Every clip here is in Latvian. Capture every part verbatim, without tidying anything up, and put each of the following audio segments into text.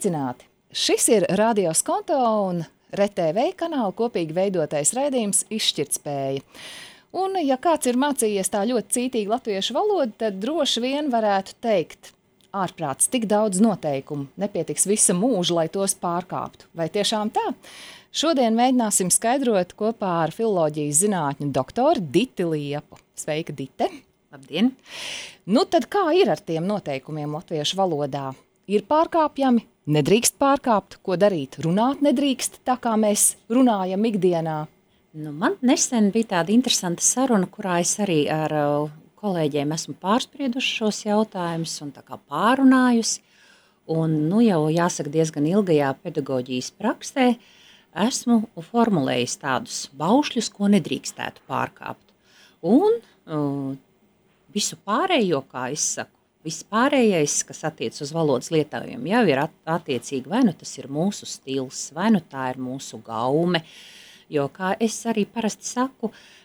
Sveicināti! Šis ir Radio Skonto un R T V kanāla kopīgi veidotais raidījums Izšķirtspēja. Un, ja kāds ir mācījies tā ļoti cītīgi latviešu valodu, tad droši vien varētu teikt, ārprāts tik daudz noteikumu, nepietiks visa mūža, lai tos pārkāptu. Vai tiešām tā? Šodien mēģināsim skaidrot kopā ar filoloģijas zinātņu doktoru Diti Liepu. Sveika, Dite! Labdien! Nu tad kā ir ar tiem noteikumiem latviešu valodā? Ir pārkāpjami, nedrīkst pārkāpt, ko darīt? Runāt nedrīkst, tā kā mēs runājam ikdienā. Nu, man nesen bija tāda interesanta saruna, kurā es arī ar uh, kolēģiem esmu pārsprieduši šos jautājumus un tā kā pārunājusi. Un nu jau jāsaka diezgan ilgajā pedagoģijas praksē esmu formulējis tādus baušļus, ko nedrīkstētu pārkāpt. Un uh, visu pārējo, kā es saku, viss pārējais, kas attiec uz valodas lietojumiem, jau ir attiecīgi, vai nu tas ir mūsu stils, vai nu tā ir mūsu gaume, jo, kā es arī parasti saku,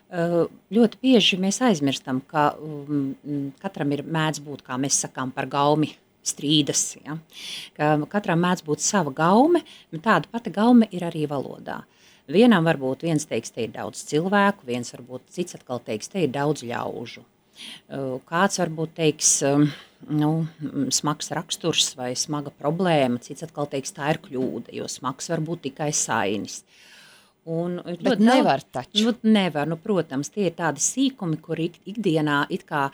ļoti bieži mēs aizmirstam, ka katram ir mēdz būt, kā mēs sakām par gaumi, strīdas, ja? Ka katram mēdz būt sava gaume, un tāda pati gaume ir arī valodā. Vienam varbūt viens teiks, te ir daudz cilvēku, viens varbūt cits atkal teiks, te ir daudz ļaužu. Kāds varbūt teiks, nu, smags raksturs vai smaga problēma, cits atkal teiks, tā ir kļūda, jo smags var būt tikai sainis. Un, Bet nevar taču. Nu, nevar, nu, protams, tie ir tādi sīkumi, kur ik, ikdienā, it kā,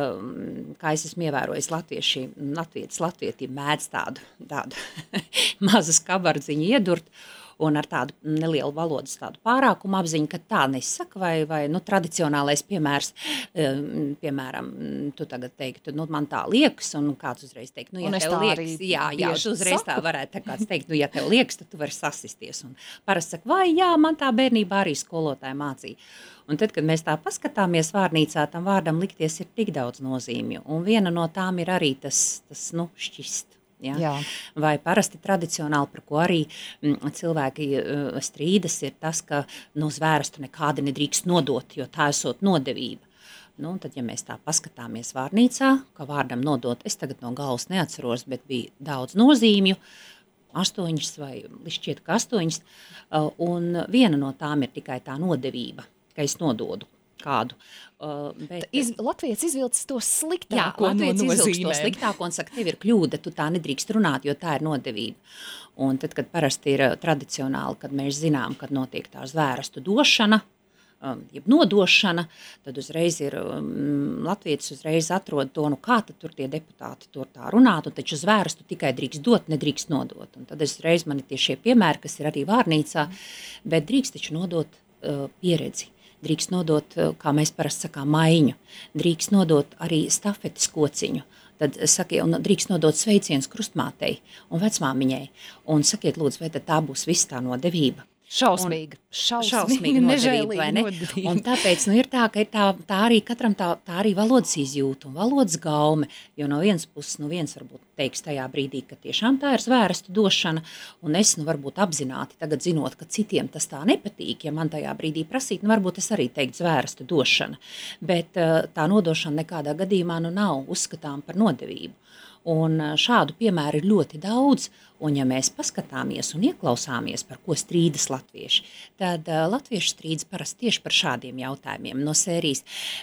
um, kā es esmu ievērojis latvieši, latvietis, latvieti mēdz tādu, tādu mazu skabardziņu iedurt, un ar tādu nelielu valodas tādu pārākumu apziņu, ka tā nesaka, vai, vai nu, tradicionālais piemērs, um, piemēram, tu tagad teiktu, nu, man tā liekas, un kāds uzreiz teikt, nu, ja un tev liekas, jā, jā, tu uzreiz saku. Tā varētu tā kāds teikt, nu, ja tev liekas, tad tu vari sasisties, un parasti saka, vai jā, man tā bērnībā arī skolotāja mācīja. Un tad, kad mēs tā paskatāmies vārnīcā, tam vārdam likties ir tik daudz nozīmju, un viena no tām ir arī tas, tas nu, šķist. Ja? Jā. Vai parasti tradicionāli, par ko arī m, cilvēki uh, strīdas, ir tas, ka no zvērstu nekādi nedrīkst nodot, jo tā esot nodevība. Nu, tad, ja mēs tā paskatāmies vārnīcā, ka vārdam nodot, es tagad no galvas neatceros, bet bija daudz nozīmju, astoņas vai šķiet, ka astoņas, uh, un viena no tām ir tikai tā nodevība, ka es nododu kādu. Uh, bet, Iz, Latvijas izvilcis to sliktāko jā, no nozīmēm. Jā, Latvijas izvilcis to sliktāko un saka, tev ir kļūda, tu tā nedrīkst runāt, jo tā ir nodevība. Un tad, kad parasti ir tradicionāli, kad mēs zinām, kad notiek tā zvērstu došana, um, jeb nodošana, tad uzreiz ir, um, Latvijas uzreiz atrod to, nu kā tad tur tie deputāti tur tā runāt, un taču zvērstu tikai drīkst dot, nedrīkst nodot. Un tad uzreiz man ir tie šie piemēri, kas ir arī vārnīcā, bet drīkst taču nodot uh, pieredzi. Drīkst nodot, kā mēs parasti sakām, maiņu, drīkst nodot arī stafetes kociņu, tad sakiet, un drīkst nodot sveicienus krustmātei un vecmāmiņai, un sakiet, lūdzu, vai tad tā būs viss tā nodevība? Šausmīga, šausmīga nodevība, vai ne? nodevība. Un tāpēc, nu, ir tā, ka ir tā, tā arī katram tā, tā arī valodas izjūta un valodas gaume, jo no vienas puses, nu, viens varbūt teiks tajā brīdī, ka tiešām tā ir zvērstu došana, un es, nu, varbūt apzināti tagad zinot, ka citiem tas tā nepatīk, ja man tajā brīdī prasīt, nu, varbūt es arī teiktu zvērstu došana, bet tā nodošana nekādā gadījumā, nu, nav uzskatām par nodevību. Un šādu piemēru ir ļoti daudz, un ja mēs paskatāmies un ieklausāmies, par ko strīdas latvieši, tad uh, latvieši strīdas parasti tieši par šādiem jautājumiem no sērijas.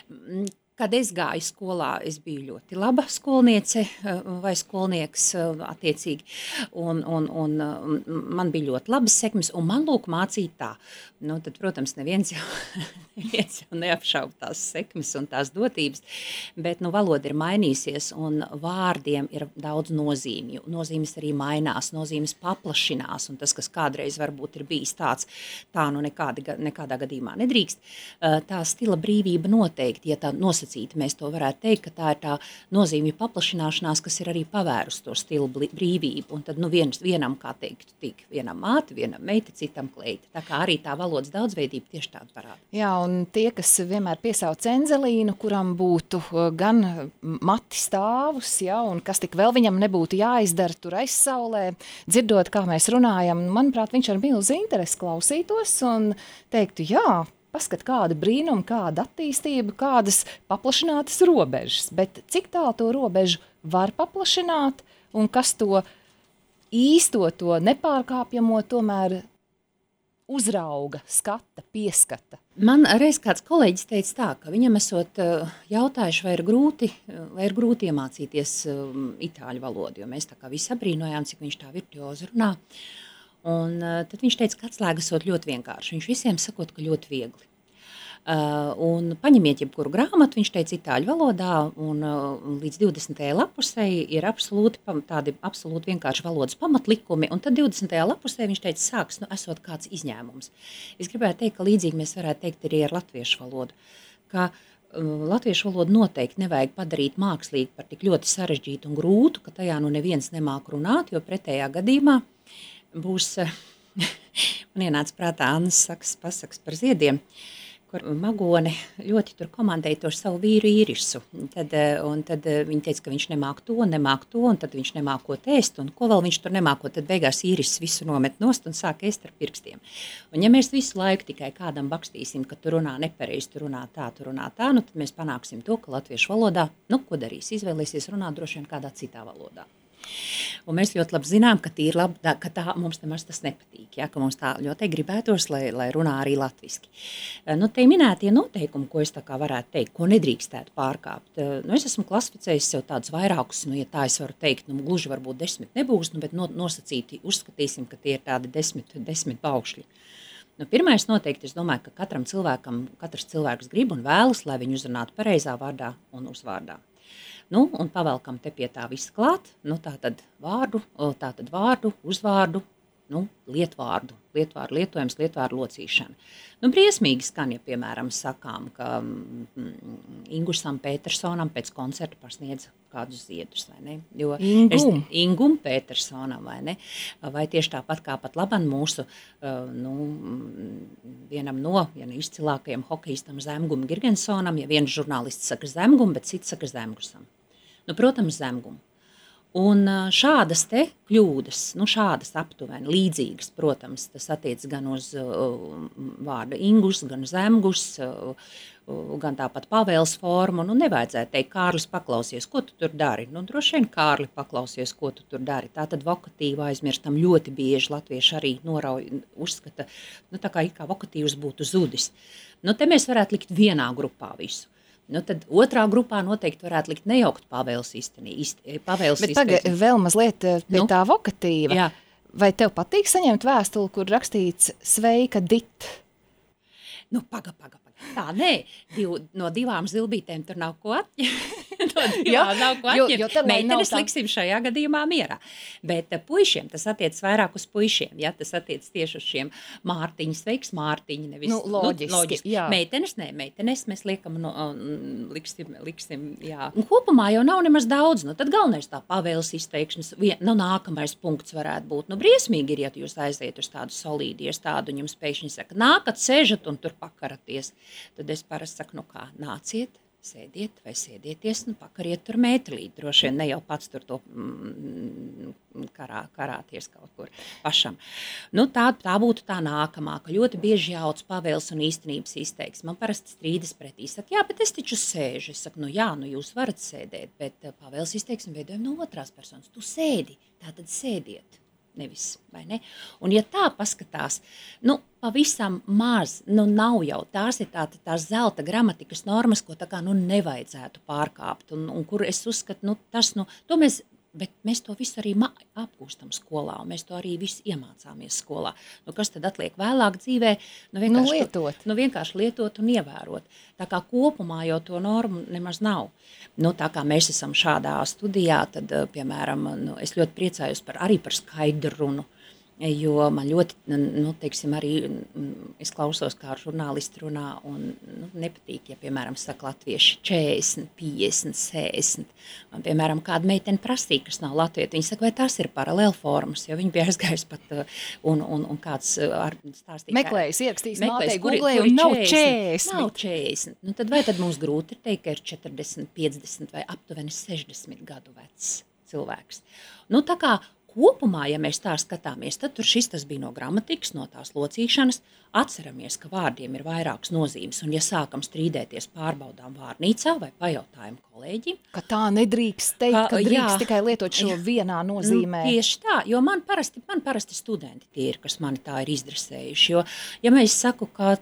Kad es gāju skolā, es biju ļoti laba skolniece vai skolnieks attiecīgi, un, un, un man bija ļoti labas sekmes, un man lūk mācīja tā. Nu, tad, protams, neviens jau, neviens jau neapšauba tās sekmes un tās dotības, bet nu, valoda ir mainīsies, un vārdiem ir daudz nozīmju. Nozīmes arī mainās, nozīmes paplašinās, un tas, kas kādreiz varbūt ir bijis tāds, tā nu nekādi, nekādā gadījumā nedrīkst, tā stila brīvība noteikti, ja tā nosacīta, mēs to varētu teikt, ka tā ir tā nozīmju paplašināšanās, kas ir arī pavērus to stilu brīvību. Un tad nu viens, vienam, kā teikt, tik vienam māte, vienam meita, citam kleita. Tā kā arī tā valodas daudzveidība tieši tāda parāda. Jā, un tie, kas vienmēr piesauc Enzelīnu, kuram būtu gan mati stāvus, ja, un kas tik vēl viņam nebūtu jāizdara tur aizsaulē, dzirdot, kā mēs runājam, manuprāt, viņš ar milzu interesi klausītos un teiktu, jā, paskat, kāda brīnuma, kāda attīstība, kādas paplašinātas robežas, bet cik tālu to robežu var paplašināt un kas to īsto to nepārkāpjamo tomēr uzrauga, skata, pieskata. Man reiz kāds kolēģis teica tā, ka viņam esot jautājuši, vai ir grūti, vai ir grūti iemācīties itāļu valodu, jo mēs tā kā visi abrīnojām, cik viņš tā virtuozi runā. Un tad viņš teica, ka atslēga esot ļoti vienkārši. Viņš visiem sakot, ka ļoti viegli. Uh, un paņemiet jebkuru grāmatu, viņš teica itāļu valodā, un uh, līdz divdesmitajai lapusei ir absolūti, tādi absolūti vienkārši valodas pamatlikumi, un tad divdesmitajā lapusei viņš teica, sāks, nu, esot kāds izņēmums. Es gribētu teikt, ka līdzīgi mēs varētu teikt arī ar latviešu valodu, ka uh, latviešu valodu noteikti nevajag padarīt mākslīgi par tik ļoti sarežģītu un grūtu, ka tajā nu neviens nemāk runāt, jo pretējā gadījumā būs, uh, man ienāca prātā Annas sakas pasaks par ziediem, kur Magone ļoti tur komandēja to savu vīru Īrisu. Tad, un tad viņa teica, ka viņš nemāk to, nemāk to, un tad viņš nemākot ēst, un ko vēl viņš tur nemākot, tad beigās Īris visu nomet nost un sāk ēst ar pirkstiem. Un ja mēs visu laiku tikai kādam bakstīsim, ka tu runā nepareizi, tu runā tā, tu runā tā, nu tad mēs panāksim to, ka latviešu valodā, nu ko darīs, izvēlēsies runāt droši vien kādā citā valodā. Un mēs ļoti labi zinām, ka, labi, ka tā mums nemaz tas nepatīk, ja, ka mums tā ļoti gribētos, lai, lai runā arī latviski. Nu, te minētie noteikumi, ko es tā kā varētu teikt, ko nedrīkstētu pārkāpt. Nu, es esmu klasificējis sev tādus vairākus, nu, ja tā es varu teikt, nu, gluži varbūt desmit nebūs, nu, bet no, nosacīti uzskatīsim, ka tie ir tādi desmit, desmit paukšļi. Nu, pirmais noteikti, es domāju, ka katram cilvēkam, katrs cilvēks grib un vēlas, lai viņu uzrunātu pareizā vārdā un uzvārdā. Nu, un pavelkam te pie tā viss klāt, nu, tā tad vārdu, tā tad vārdu, uzvārdu, nu, lietvārdu, lietvārdu lietojums, lietvārdu locīšana. Nu, briesmīgi skan, ja, piemēram, sakām, ka mm, Ingusam Petersonam pēc koncerta pasniedz kādus ziedus, vai ne? Jo Ingum. Es, Ingum Petersonam, vai ne? Vai tieši tāpat kā pat laban mūsu, uh, nu, vienam no, ja ne izcilākajiem hokejistam Zemgum Girgensonam, ja viens žurnālists saka Zemgum, bet cits saka Zemgusam. Nu, protams, Zemgum. Un šādas te kļūdas, nu šādas aptuveni, līdzīgas, protams, tas attiec gan uz uh, vārdu Ingus, gan Zemgus, uh, uh, gan tāpat pavēles formu. Nu, nevajadzētu teikt, Kārlis paklausies, ko tu tur dari? Nu, droši vien Kārli paklausies, ko tu tur dari. Tātad vokatīvu aizmirstam ļoti bieži latvieši arī norauj, uzskata, nu tā kā it kā vokatīvs būtu zudis. Nu, te mēs varētu likt vienā grupā visu. Nu, tad otrā grupā noteikti varētu likt nejaukt pavēles īstenī. Pavēles Bet tagad vēl mazliet pie nu? tā vokatīva. Jā. Vai tev patīk saņemt vēstuli, kur rakstīts sveika dit? Nu, paga, paga, paga. Tā, nē, div, no divām zilbītēm tur nav ko atņemt. No divām Jā, nav ko jo- atņemt. jo tad, lai nav Meitenes tā- liksim šajā gadījumā mierā. Bet uh, puišiem tas attiec vairāk uz puišiem, ja tas attiec tieši uz šiem Mārtiņi, sveiks Mārtiņi, nevis. Nu, loģiski, loģiski. jā. Meitenes, nē, meitenes mēs liekam, no, um, liksim, liksim, jā. Un kopumā jau nav nemaz daudz, nu tad galvenais tā pavēles izteiksmes, vien, nu nākamais punkts varētu būt. Nu briesmīgi ir, ja jūs aiziet uz tādu solīdu iestādu un jums pēkšņi saka, nākat, sēžat un tur pakaraties. Tad es parasti saku, nu kā, nāciet, sēdiet vai sēdieties, nu pakariet tur mētelīt. Droši vien ne jau pats tur to mm, karā, karāties kaut kur pašam. Nu tā, tā būtu tā nākamā, ka ļoti bieži jauc pavēles un īstenības izteiks. Man parasti strīdas pretī, saka, jā, bet es taču sēžu. Es saku, nu jā, nu jūs varat sēdēt, bet pavēles izteiksmi veidojam no otrās personas. Tu sēdi, tā tad sēdiet. Nevis, vai ne? Un ja tā paskatās, nu, pavisam maz, nu, nav jau, tās ir tā, tās zelta gramatikas normas, ko tā kā, nu, nevajadzētu pārkāpt, un, un kur es uzskatu, nu, tas, nu, to mēs, bet mēs to visu arī apgūstam skolā, un mēs to arī visu iemācāmies skolā. Nu, kas tad atliek vēlāk dzīvē? Nu, Nu, vienkārši, lietot. Nu, vienkārši lietot un ievērot. Tā kā kopumā jau to normu nemaz nav. Nu, tā kā mēs esam šādā studijā, tad, piemēram, nu, es ļoti priecājos par, arī par skaidru runu. Jo man ļoti, nu, teiksim, arī es klausos, kā žurnālisti runā, un nu, nepatīk, ja, piemēram, saka latvieši četrdesmit, piecdesmit, sešdesmit. Man, piemēram, kāda meitene prasīja, kas nav latvieti, viņa saka, vai tās ir paralēlformas, jo viņa bija aizgājis pat, un, un, un kāds ar stāstīja. Meklējis, ierakstījis Meklējis, mātei kur ir- Googlē, kur ir un nav četrdesmit. četrdesmit. Nav četrdesmit. Nu, tad vai tad mums grūti ir teikt, ka ir četrdesmit, piecdesmit vai aptuveni sešdesmit gadu vecs cilvēks? Nu, tā kā kopumā, ja mēs tā skatāmies, tad tur šis tas bija no gramatikas, no tās locīšanas. Atceramies, ka vārdiem ir vairākas nozīmes, un ja sākam strīdēties, pārbaudām vārnīcā vai pajautājam kolēģim. Ka tā nedrīkst teikt, ka, ka drīkst jā, tikai lietot šo jā, vienā nozīmē. Nu, tieši tā, jo man parasti, man parasti studenti tie ir, kas mani tā ir izdresējuši, jo, ja mēs saku, ka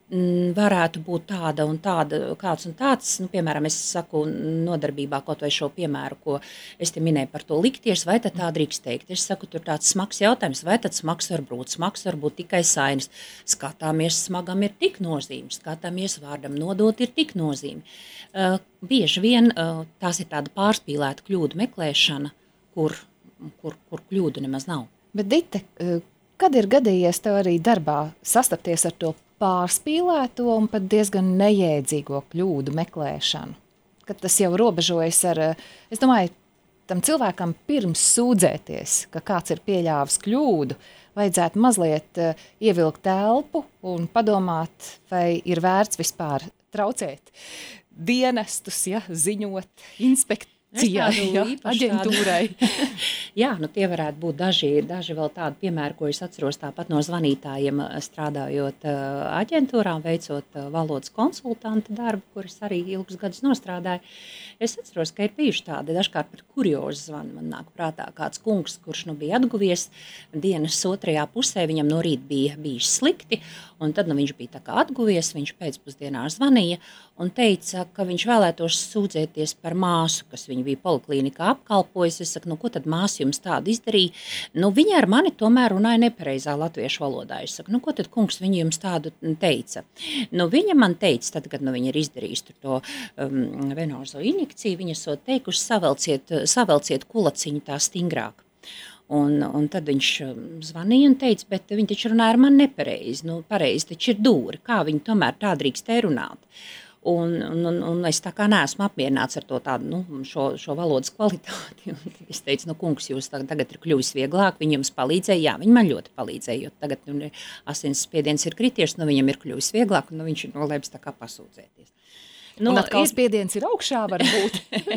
varētu būt tāda un tāda, kāds un tāds, nu, piemēram, es saku nodarbībā kaut vai šo piemēru, ko es te minēju par to likties, vai tad tā drīkst teikt. Es saku, tur tāds smags jautājums, vai tad smags var būt, smags var būt tikai sainis. Skatāmies, smagam ir tik nozīme, skatāmies, vārdam nodot ir tik nozīme. Uh, bieži vien uh, tās ir tāda pārspīlēta kļūdu meklēšana, kur, kur, kur kļūdu nemaz nav. Bet Dite, kad ir gadījies tev arī darbā sastapties ar to pārspīlēto un pat diezgan nejēdzīgo kļūdu meklēšanu? Kad tas jau robežojas ar, es domāju, tam cilvēkam pirms sūdzēties, ka kāds ir pieļāvis kļūdu, vajadzētu mazliet ievilkt telpu un padomāt, vai ir vērts vispār traucēt dienestus, ja, ziņot, inspektēt. Jā, jā, aģentūrai. Jā, nu tie varētu būt daži, daži vēl tādi piemēri, ko es atceros tāpat no zvanītājiem strādājot aģentūrām, veicot valodas konsultanta darbu, kuras arī ilgus gadus nostrādāju. Es atceros, ka ir bijuši tādi dažkārt par kuriozu zvanu. Man nāk prātā kāds kungs, kurš nu bija atguvies dienas otrajā pusē, viņam no rīt bija bijis slikti, un tad nu, viņš bija tā kā atguvies, viņš pēcpusdienā zvanīja un teica, ka viņš vēlētos sūdzēties par māsu, kas viņa bija poliklīnikā apkalpojas. Es saku, nu ko tad māsa jums tādu izdarīja? Nu viņa ar mani tomēr runāja nepareizā latviešu valodā. Es saku, nu ko tad kungs viņa jums tādu teica? Nu viņa man teica, tad, kad nu, viņa ir izdarījusi tur to um, venozo injekciju, viņa esot teikuši, savelciet, savelciet kulaciņu tā stingrāk. Un, un tad viņš zvanīja un teica, bet viņi taču runāja ar mani nepareizi. Nu, pareizi taču ir dūri, kā viņi tomēr tā drīkstēja runāt. Un, un, un es tā kā neesmu apmierināts ar to tādu, nu, šo, šo valodas kvalitāti. Un tad es teicu, nu, kungs, jūs tagad ir kļuvis vieglāk, viņi jums palīdzēja, jā, viņi man ļoti palīdzēja, jo tagad nu, asins spiediens ir krities, nu, viņam ir kļuvis vieglāk, un nu, viņš ir nolēmis tā kā pasūdzēties. Nu, un atkal ir, spiediens ir augšā varbūt.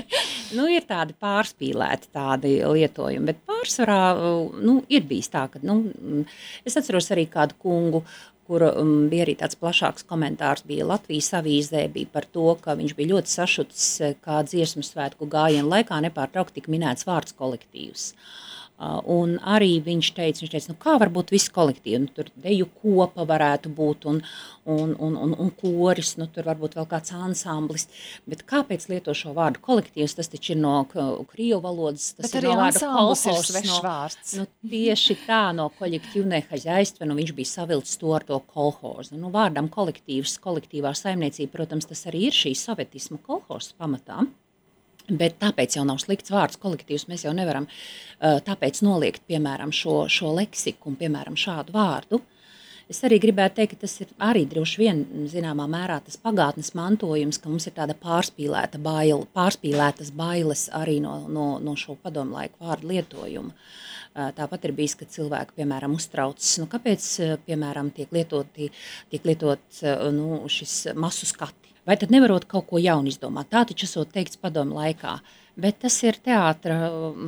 Nu, ir tādi pārspīlēti tādi lietojumi, bet pārsvarā, nu, ir bijis tā, ka, nu, es atceros arī kādu kungu, kur um, bija arī tāds plašāks komentārs, bija Latvijas avīzē, bija par to, ka viņš bija ļoti sašutis, kā dziesmu svētku gājienu laikā nepārtraukti tika minēts vārds kolektīvs. Uh, un arī viņš teica, viņš teica, nu kā var būt visi kolektīvi, nu tur deju kopa varētu būt un, un, un, un, un koris, nu tur varbūt vēl kāds ansamblis, bet kāpēc lieto šo vārdu kolektīvs, tas taču ir no krievu valodas, tas bet ir no vārdu kolhos, no, vārds. Nu, tieši tā, no koļektīvnē haļaistve, nu viņš bija savilcis to ar to kolhozu. Nu vārdam kolektīvs, kolektīvā saimniecība, protams, tas arī ir šī sovetisma kolhos pamatā. Bet tāpēc jau nav slikts vārds kolektīvs, mēs jau nevaram uh, tāpēc noliegt, piemēram, šo, šo leksiku un, piemēram, šādu vārdu. Es arī gribētu teikt, ka tas ir arī droši vien, zināmā mērā, tas pagātnes mantojums, ka mums ir tāda pārspīlēta baila, pārspīlētas bailes arī no, no, no šo padomlaiku vārdu lietojumu. Uh, tāpat ir bijis, ka cilvēki, piemēram, uztraucas, nu, kāpēc, piemēram, tiek lietoti, tiek lietot nu, šis masu skati. Vai tad nevarot kaut ko jaunu izdomāt? Tā taču esot teikts padomu laikā. Bet tas ir teātra,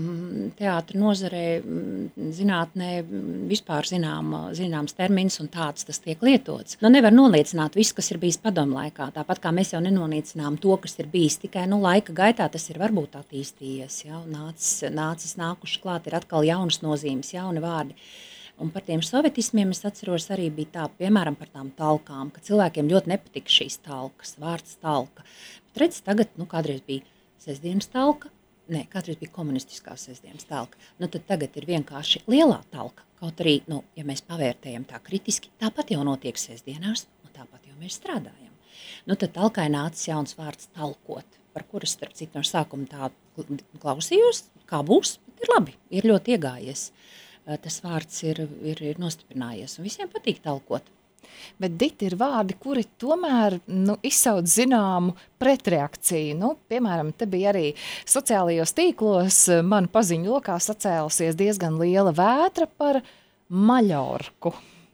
teātra nozarē, zinātnē vispār zinām, zināms termins un tāds tas tiek lietots. Nu, nevar noliecināt visu, kas ir bijis padomu laikā. Tāpat kā mēs jau nenoliecinām to, kas ir bijis tikai nu, laika gaitā, tas ir varbūt attīstījies. Ja? Nācis, nācis nākuši klāt, ir atkal jaunas nozīmes, jauni vārdi. Un par tiem sovetismiem es atceros arī bija tā, piemēram, par tām talkām, ka cilvēkiem ļoti nepatika šīs talkas, vārds talka. Bet redz, tagad, nu, kādreiz bija sestdienas talka, ne, kādreiz bija komunistiskā sestdienas talka. Nu, tad tagad ir vienkārši lielā talka. Kaut arī, nu, ja mēs pavērtējam tā kritiski, tāpat jau notiek sestdienās, un tāpat jau mēs strādājam. Nu, tad talkai nācis jauns vārds talkot, par kuras, starp citu, no sākuma tā klausījos, kā būs, bet ir labi, ir ļoti iegājies. Tas vārds ir, ir, ir nostiprinājies, un visiem patīk talkot. Bet Dita ir vārdi, kuri tomēr nu, izsauc zināmu pretreakciju. Nu, piemēram, te bija arī sociālajos tīklos man paziņu lokā sacēlusies diezgan liela vētra par Maļorku.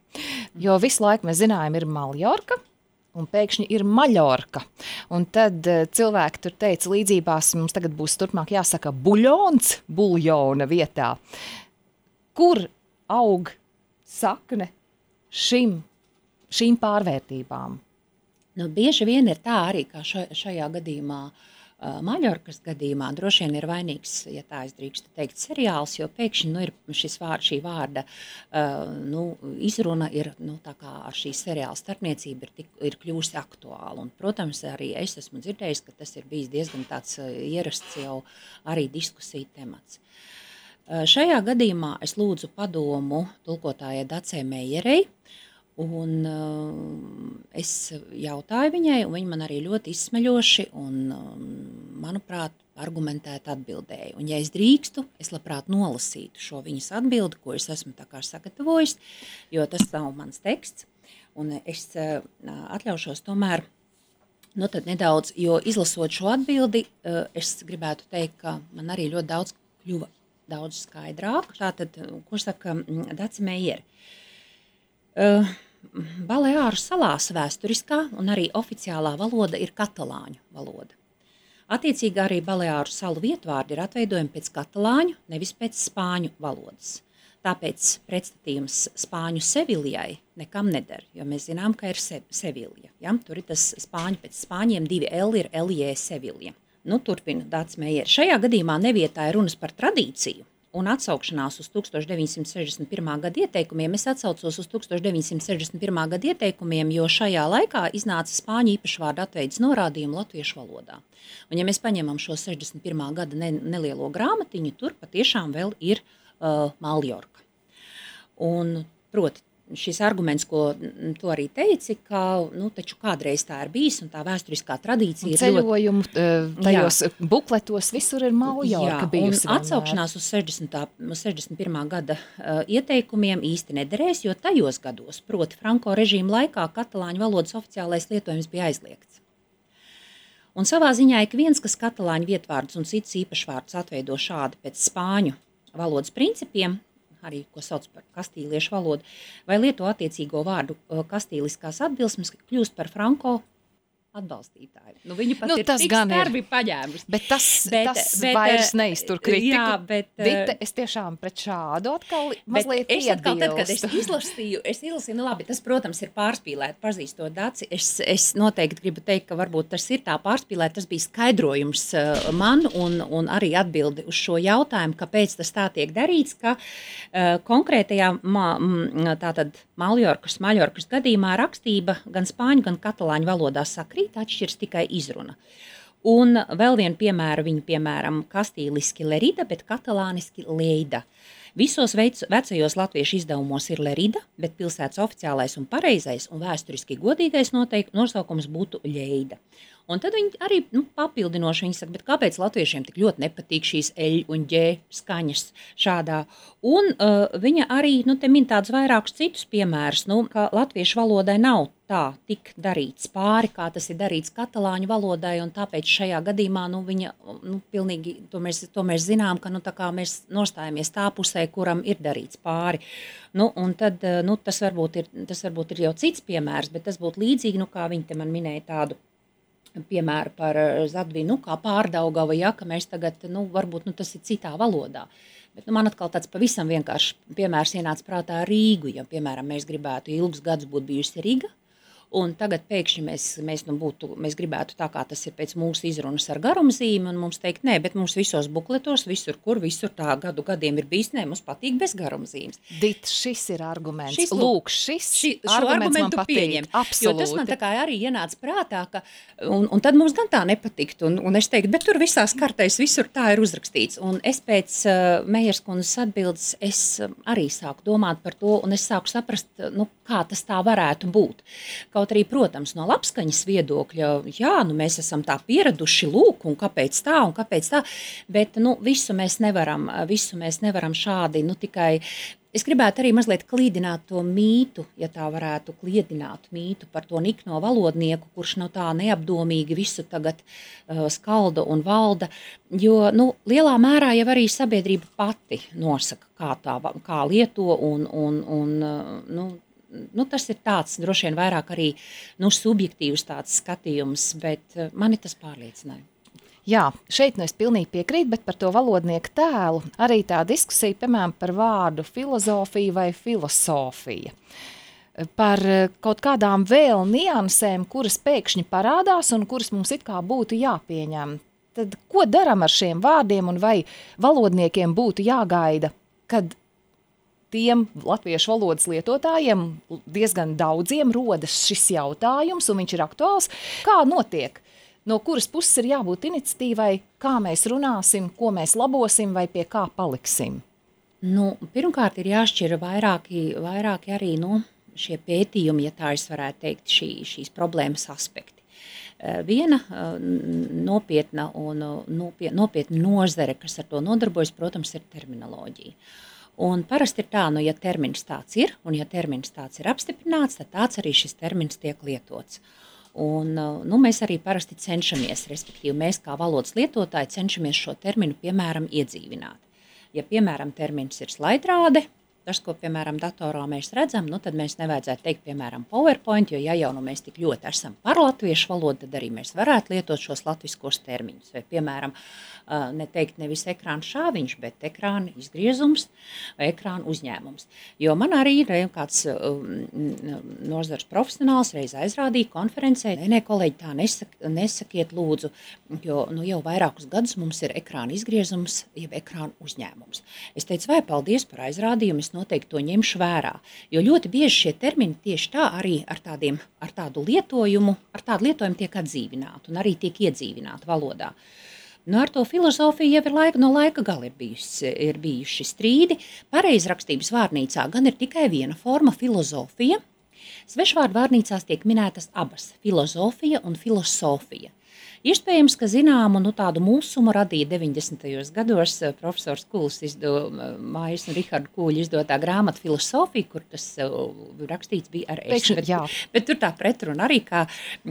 Jo visu laiku mēs zinājām, ir Maljorka, un pēkšņi ir Maļorka. Un tad cilvēki tur teica līdzībās, mums tagad būs turpmāk jāsaka buļons buļjona vietā. kur aug sakne šim, šīm pārvērtībām? Nu, bieži vien ir tā arī, kā ša, šajā gadījumā, uh, Maļorkas gadījumā, droši vien ir vainīgs, ja tā es drīkstu teikt, seriāls, jo pēkšņi nu, ir šis vārd, šī vārda uh, nu, izruna ir, nu, tā kā ar šī seriāla starpniecība ir, tik, ir kļūsi aktuāla. Un, protams, arī es esmu dzirdējis, ka tas ir bijis diezgan tāds uh, ierasts jau arī diskusija temats. Uh, šajā gadījumā es lūdzu padomu tulkotājai Dacei Meijerei, un uh, es jautāju viņai, un viņa man arī ļoti izsmeļoši un, um, manuprāt, argumentēti atbildēja. Un, ja es drīkstu, es labprāt nolasītu šo viņas atbildi, ko es esmu tā kā sagatavojis, jo tas nav mans teksts. Un es uh, atļaušos tomēr, nu tad nedaudz, jo izlasot šo atbildi, uh, es gribētu teikt, ka man arī ļoti daudz kļuva daudz skaidrāk. Tātad, ko saka Dace Meijere? Uh, Baleāru salās vēsturiskā un arī oficiālā valoda ir katalāņu valoda. Attiecīgi arī Baleāru salu vietvārdi ir atveidojumi pēc katalāņu, nevis pēc spāņu valodas. Tāpēc pretstatījums spāņu Seviljai nekam neder, jo mēs zinām, ka ir se Sevilja. Ja? Tur ir tas spāņu pēc spāņiem, divi L ir L J Sevilja. Nu, turpina Dace Meijere. Šajā gadījumā nevietā ir runas par tradīciju un atsaukšanās uz tūkstoš deviņsimt sešdesmit pirmā gada ieteikumiem. Es atsaucos uz tūkstoš deviņsimt sešdesmit pirmā gada ieteikumiem, jo šajā laikā iznāca spāņu īpašvārdu atveidas norādījumu latviešu valodā. Un ja mēs paņemam šo sešdesmit pirmā gada ne, nelielo grāmatiņu, tur patiešām vēl ir uh, Maljorka. Un, proti, šis arguments, ko tu arī teici, ka nu, taču kādreiz tā ir bijis un tā vēsturiskā tradīcija ir ceļojumu, ļoti... tajos jā. Bukletos visur ir Maljorka bijusi. Un atsaukšanās uz sešdesmit pirmā gada uh, ieteikumiem īsti nederēs, jo tajos gados, proti Franko režīma laikā, katalāņu valodas oficiālais lietojums bija aizliegts. Un savā ziņā ik viens, kas katalāņu vietvārdus un citus īpašvārdus atveido šādi pēc spāņu valodas principiem, arī, ko sauc par kastīliešu valodu, vai lieto attiecīgo vārdu kastīliskās atbilsmes, kļūst par Franko atbalstītāji. Nu, viņi pat nu, ir tik skarbi paņēmuši. Bet tas, bet, tas bet, vairs neiztur kritiku. Jā, bet... Dite, es tiešām pret šādu atkal mazliet es atkal, tad, kad es iebilstu. izlasīju, es izlasīju, nu labi, tas, protams, ir pārspīlēt, pazīstot Daci. Es, es noteikti gribu teikt, ka varbūt tas ir tā pārspīlēt, tas bija skaidrojums uh, man un, un arī atbildi uz šo jautājumu, kāpēc tas tā tiek darīts, ka uh, konkrētajā ma, m, tātad Maljorkas, Maļorkas gadījumā rakstība gan spāņu, gan katalāņu valodā sakrīt, atšķirs tikai izruna. Un vēl vienu piemēru viņi, piemēram, kastīliski Lerida, bet katalāniski Leida. Visos veic, vecajos latviešu izdevumos ir Lerida, bet pilsētas oficiālais un pareizais un vēsturiski godīgais noteik, nosaukums būtu Ļeida. Un tad viņi arī nu, papildinoši, viņi saka, bet kāpēc latviešiem tik ļoti nepatīk šīs eļ un ģē skaņas šādā. Un uh, viņa arī, nu, te min tādus vairākus citus piemērus, nu, ka latviešu valodai nav tā tik darīts pāri, kā tas ir darīts katalāņu valodai, un tāpēc šajā gadījumā, nu, viņa, nu, pilnīgi, to mēs, to mēs zinām, ka, nu, tā kā mēs nostājamies tā pusē, kuram ir darīts pāri. Nu, un tad, nu, tas varbūt ir, tas varbūt ir jau cits piemērs, bet tas būtu līdzīgi, nu, kā viņi te man minēja tādu piemēru par Zadvinu, kā Pārdaugava, ja, ka mēs tagad, nu, varbūt, nu, tas ir citā valodā. Bet, nu, man atkal tāds pavisam vienkārši piemērs ienāca prātā Rīgu, ja, piemēram, mēs gribētu ilgus gadus būt bijusi Riga, un tagad pēkšņi mēs, mēs, nu, būtu, mēs gribētu tā, kā tas ir pēc mūsu izrunas ar garumzīmi, un mums teikt, nē, bet mums visos bukletos, visur, kur, visur tā gadu gadiem ir bijis, nē, mums patīk bez garumzīmes. Dit, šis ir arguments. Šis, lūk, šis ši, arguments man patīk. Pieņem, absolūti. Jo tas man tā kā arī ienāca prātā, ka, un, un tad mums gan tā nepatikt, un, un es teiktu, bet tur visās kartēs visur tā ir uzrakstīts. Un es pēc uh, Meijeras kundzes atbildes, es arī sāku domāt par to, un es sāku saprast, nu, kā tas tā varētu būt. Kaut arī, protams, no labskaņas viedokļa, jā, nu mēs esam tā pieraduši, lūk, un kāpēc tā, un kāpēc tā, bet, nu, visu mēs nevaram, visu mēs nevaram šādi, nu, tikai, es gribētu arī mazliet klīdināt to mītu, ja tā varētu kliedināt mītu par to nikno valodnieku, kurš no tā neapdomīgi visu tagad uh, skalda un valda, jo, nu, lielā mērā jau arī sabiedrība pati nosaka, kā tā, kā lieto, un, un, un uh, nu, Nu, tas ir tāds, droši vien vairāk arī nu, subjektīvs tāds skatījums, bet mani tas pārliecināja. Jā, šeit nu es pilnīgi piekrītu, bet par to valodnieku tēlu arī tā diskusija, piemēram, par vārdu filozofija vai filosofija. Par kaut kādām vēl niansēm, kuras pēkšņi parādās un kuras mums it kā būtu jāpieņem. Tad ko daram ar šiem vārdiem un vai valodniekiem būtu jāgaida, kad tiem latviešu valodas lietotājiem diezgan daudziem rodas šis jautājums un viņš ir aktuāls? Kā notiek? No kuras puses ir jābūt iniciatīvai, kā mēs runāsim, ko mēs labosim vai pie kā paliksim? Nu, pirmkārt ir jāšķira vairāki, vairāki arī nu, šie pētījumi, ja tā es varētu teikt, šī, šīs problēmas aspekti. Viena nopietna un nopietna nozare, kas ar to nodarbojas, protams, ir terminoloģija. Un parasti ir tā, nu, ja termins tāds ir, un ja termins tāds ir apstiprināts, tad tāds arī šis termins tiek lietots. Un, nu, mēs arī parasti cenšamies, respektīvi mēs kā valodas lietotāji cenšamies šo terminu, piemēram, iedzīvināt. Ja, piemēram, termins ir slaidrāde, tas, ko, piemēram, datorā mēs redzam, nu, tad mēs nevajadzētu teikt, piemēram, PowerPoint, jo ja jau nu mēs tik ļoti esam par latviešu valodu, tad arī mēs varētu lietot šos latviskos termiņus. Vai, piemēram, neteikt nevis ekrāna šāviņš, bet ekrāna izgriezums vai ekrāna uzņēmums. Jo man arī ir kāds nozars profesionāls reiz aizrādīja konferencē, nē, nē, kolēģi, tā nesak, nesakiet lūdzu, jo nu, jau vairākus gadus mums ir ekrāna izgriezums, jeb ekrāna uzņēmums. Es teicu, vai paldies par aizrādījumu, es noteikti to ņemšu vērā, jo ļoti bieži šie termini tieši tā arī ar, tādiem, ar tādu lietojumu, ar tādu lietojumu tiek atdzīvināti un arī tiek iedzīvināti valodā. Nu, ar to filozofiju jau ir laika, no laika gala ir bijusi, ir bijuši strīdi. Pareizrakstības vārnīcā gan ir tikai viena forma filozofija. Svešvārdu vārnīcās tiek minētas abas – filozofija un filosofija. Iespējams, ka zināmu nu, tādu mūsumu radīja deviņdesmitajos gados profesors Kuls izdo, Mājas un Riharda Kūļa izdotā grāmata Filosofija, kur tas rakstīts bija ar es. Bet, bet tur tā pretruna arī kā,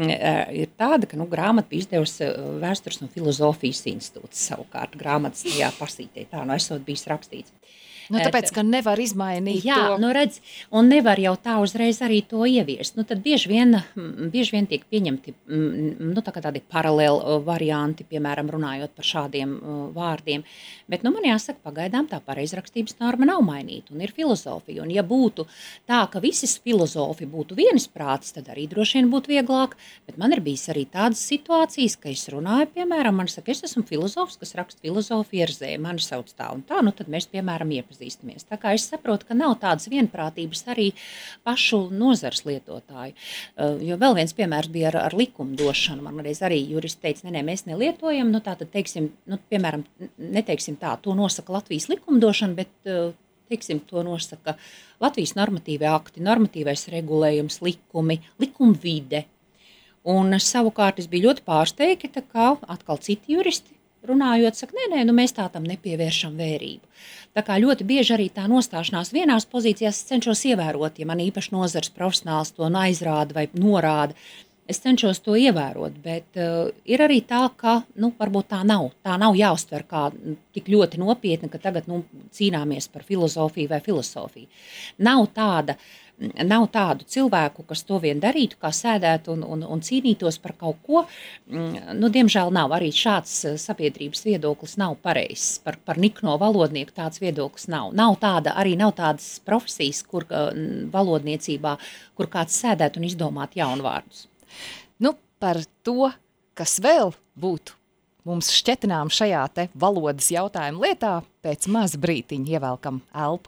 ir tāda, ka nu, grāmata bija izdevusi Vēstures un filozofijas institūts savukārt grāmatas tajā pasītē. Tā nu esot bijis rakstīts. Nu, tāpēc, ka nevar izmainīt jā, to. Nu, redz, un nevar jau tā uzreiz arī to ieviest. Nu, tad bieži vien, bieži vien tiek pieņemti nu, tā kā tādi paralēli varianti, piemēram, runājot par šādiem uh, vārdiem. Bet nu, man jāsaka, pagaidām tā pareizrakstības norma nav mainīta un ir filozofija. Un ja būtu tā, ka visas filozofi būtu vienisprātis, tad arī droši vien būtu vieglāk. Bet man ir bijis arī tādas situācijas, ka es runāju, piemēram, man saka, es esmu filozofs, kas raksta filozofiju ar zē, mani sauc tā un tā, nu tad mēs, piemēram, iepazīstamies. Tā kā es saprotu, ka nav tādas vienprātības arī pašu nozars lietotāju. Jo vēl viens piemērs bija ar, ar likumdošanu. Man reiz arī juristi teica, ne, ne, mēs nelietojam, nu tā tad teiksim, nu, piemēram, neteiksim tā, to nosaka Latvijas likumdošana, bet teiksim, to nosaka Latvijas normatīvie akti, normatīvais regulējums, likumi, likumvide. Un savukārt es biju ļoti pārsteigta, kā atkal citi juristi runājot, saka, nē, nē, nu mēs tā tam nepievēršam vērību. Tā kā ļoti bieži arī tā nostāšanās vienās pozīcijās cenšos ievērot, ja man īpaši nozars profesionāls to aizrāda vai norāda, es cenšos to ievērot, bet uh, ir arī tā, ka, nu, varbūt tā nav. Tā nav jāuztver kā tik ļoti nopietni, ka tagad, nu, cīnāmies par filozofiju vai filosofiju. Nav tāda, Nav tādu cilvēku, kas to vien darītu, kā sēdētu un, un, un cīnītos par kaut ko. Nu, diemžēl nav. Arī šāds sabiedrības viedoklis nav pareizs. Par, par nikno valodnieku tāds viedoklis nav. Nav tāda, arī nav tādas profesijas, kur valodniecībā, kur kāds sēdētu un izdomāt jaunvārdus. Nu, par to, kas vēl būtu mums šķetinām šajā te valodas jautājuma lietā, pēc maza brītiņa ievelkam elpu.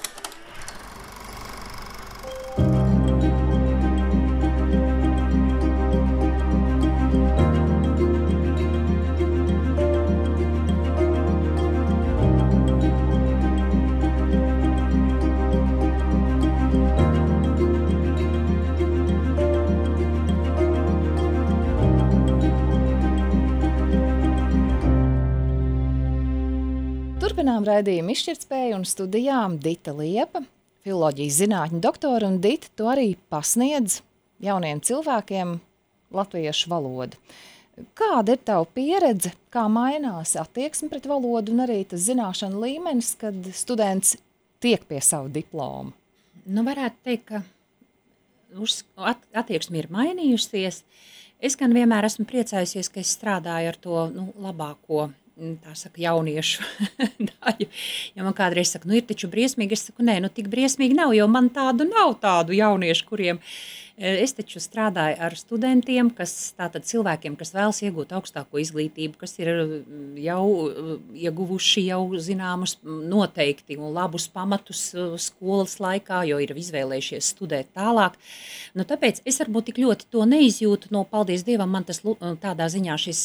Turpinām raidījumu izšķirtspēju un studijām Dita Liepa, filoloģijas zinātņu doktora, un Dita to arī pasniedz jauniem cilvēkiem latviešu valodu. Kāda ir tava pieredze, kā mainās attieksme pret valodu un arī tas zināšanu līmenis, kad students tiek pie savu diplomu? Nu, varētu teikt, ka attieksme ir mainījusies, Es gan vienmēr esmu priecājusies, ka es strādāju ar to nu, labāko, tā saka, jauniešu daļu. Ja man kādreiz saka, nu ir taču briesmīgi, es saku, nē, nu tik briesmīgi nav, jo man tādu nav tādu jauniešu, kuriem es taču strādāju ar studentiem, kas tātad cilvēkiem, kas vēlas iegūt augstāko izglītību, kas ir jau ieguvuši jau zināmus noteikti un labus pamatus skolas laikā, jo ir izvēlējušies studēt tālāk. Nu, tāpēc es varbūt tik ļoti to neizjūtu, no paldies Dievam, man tas tādā ziņā šis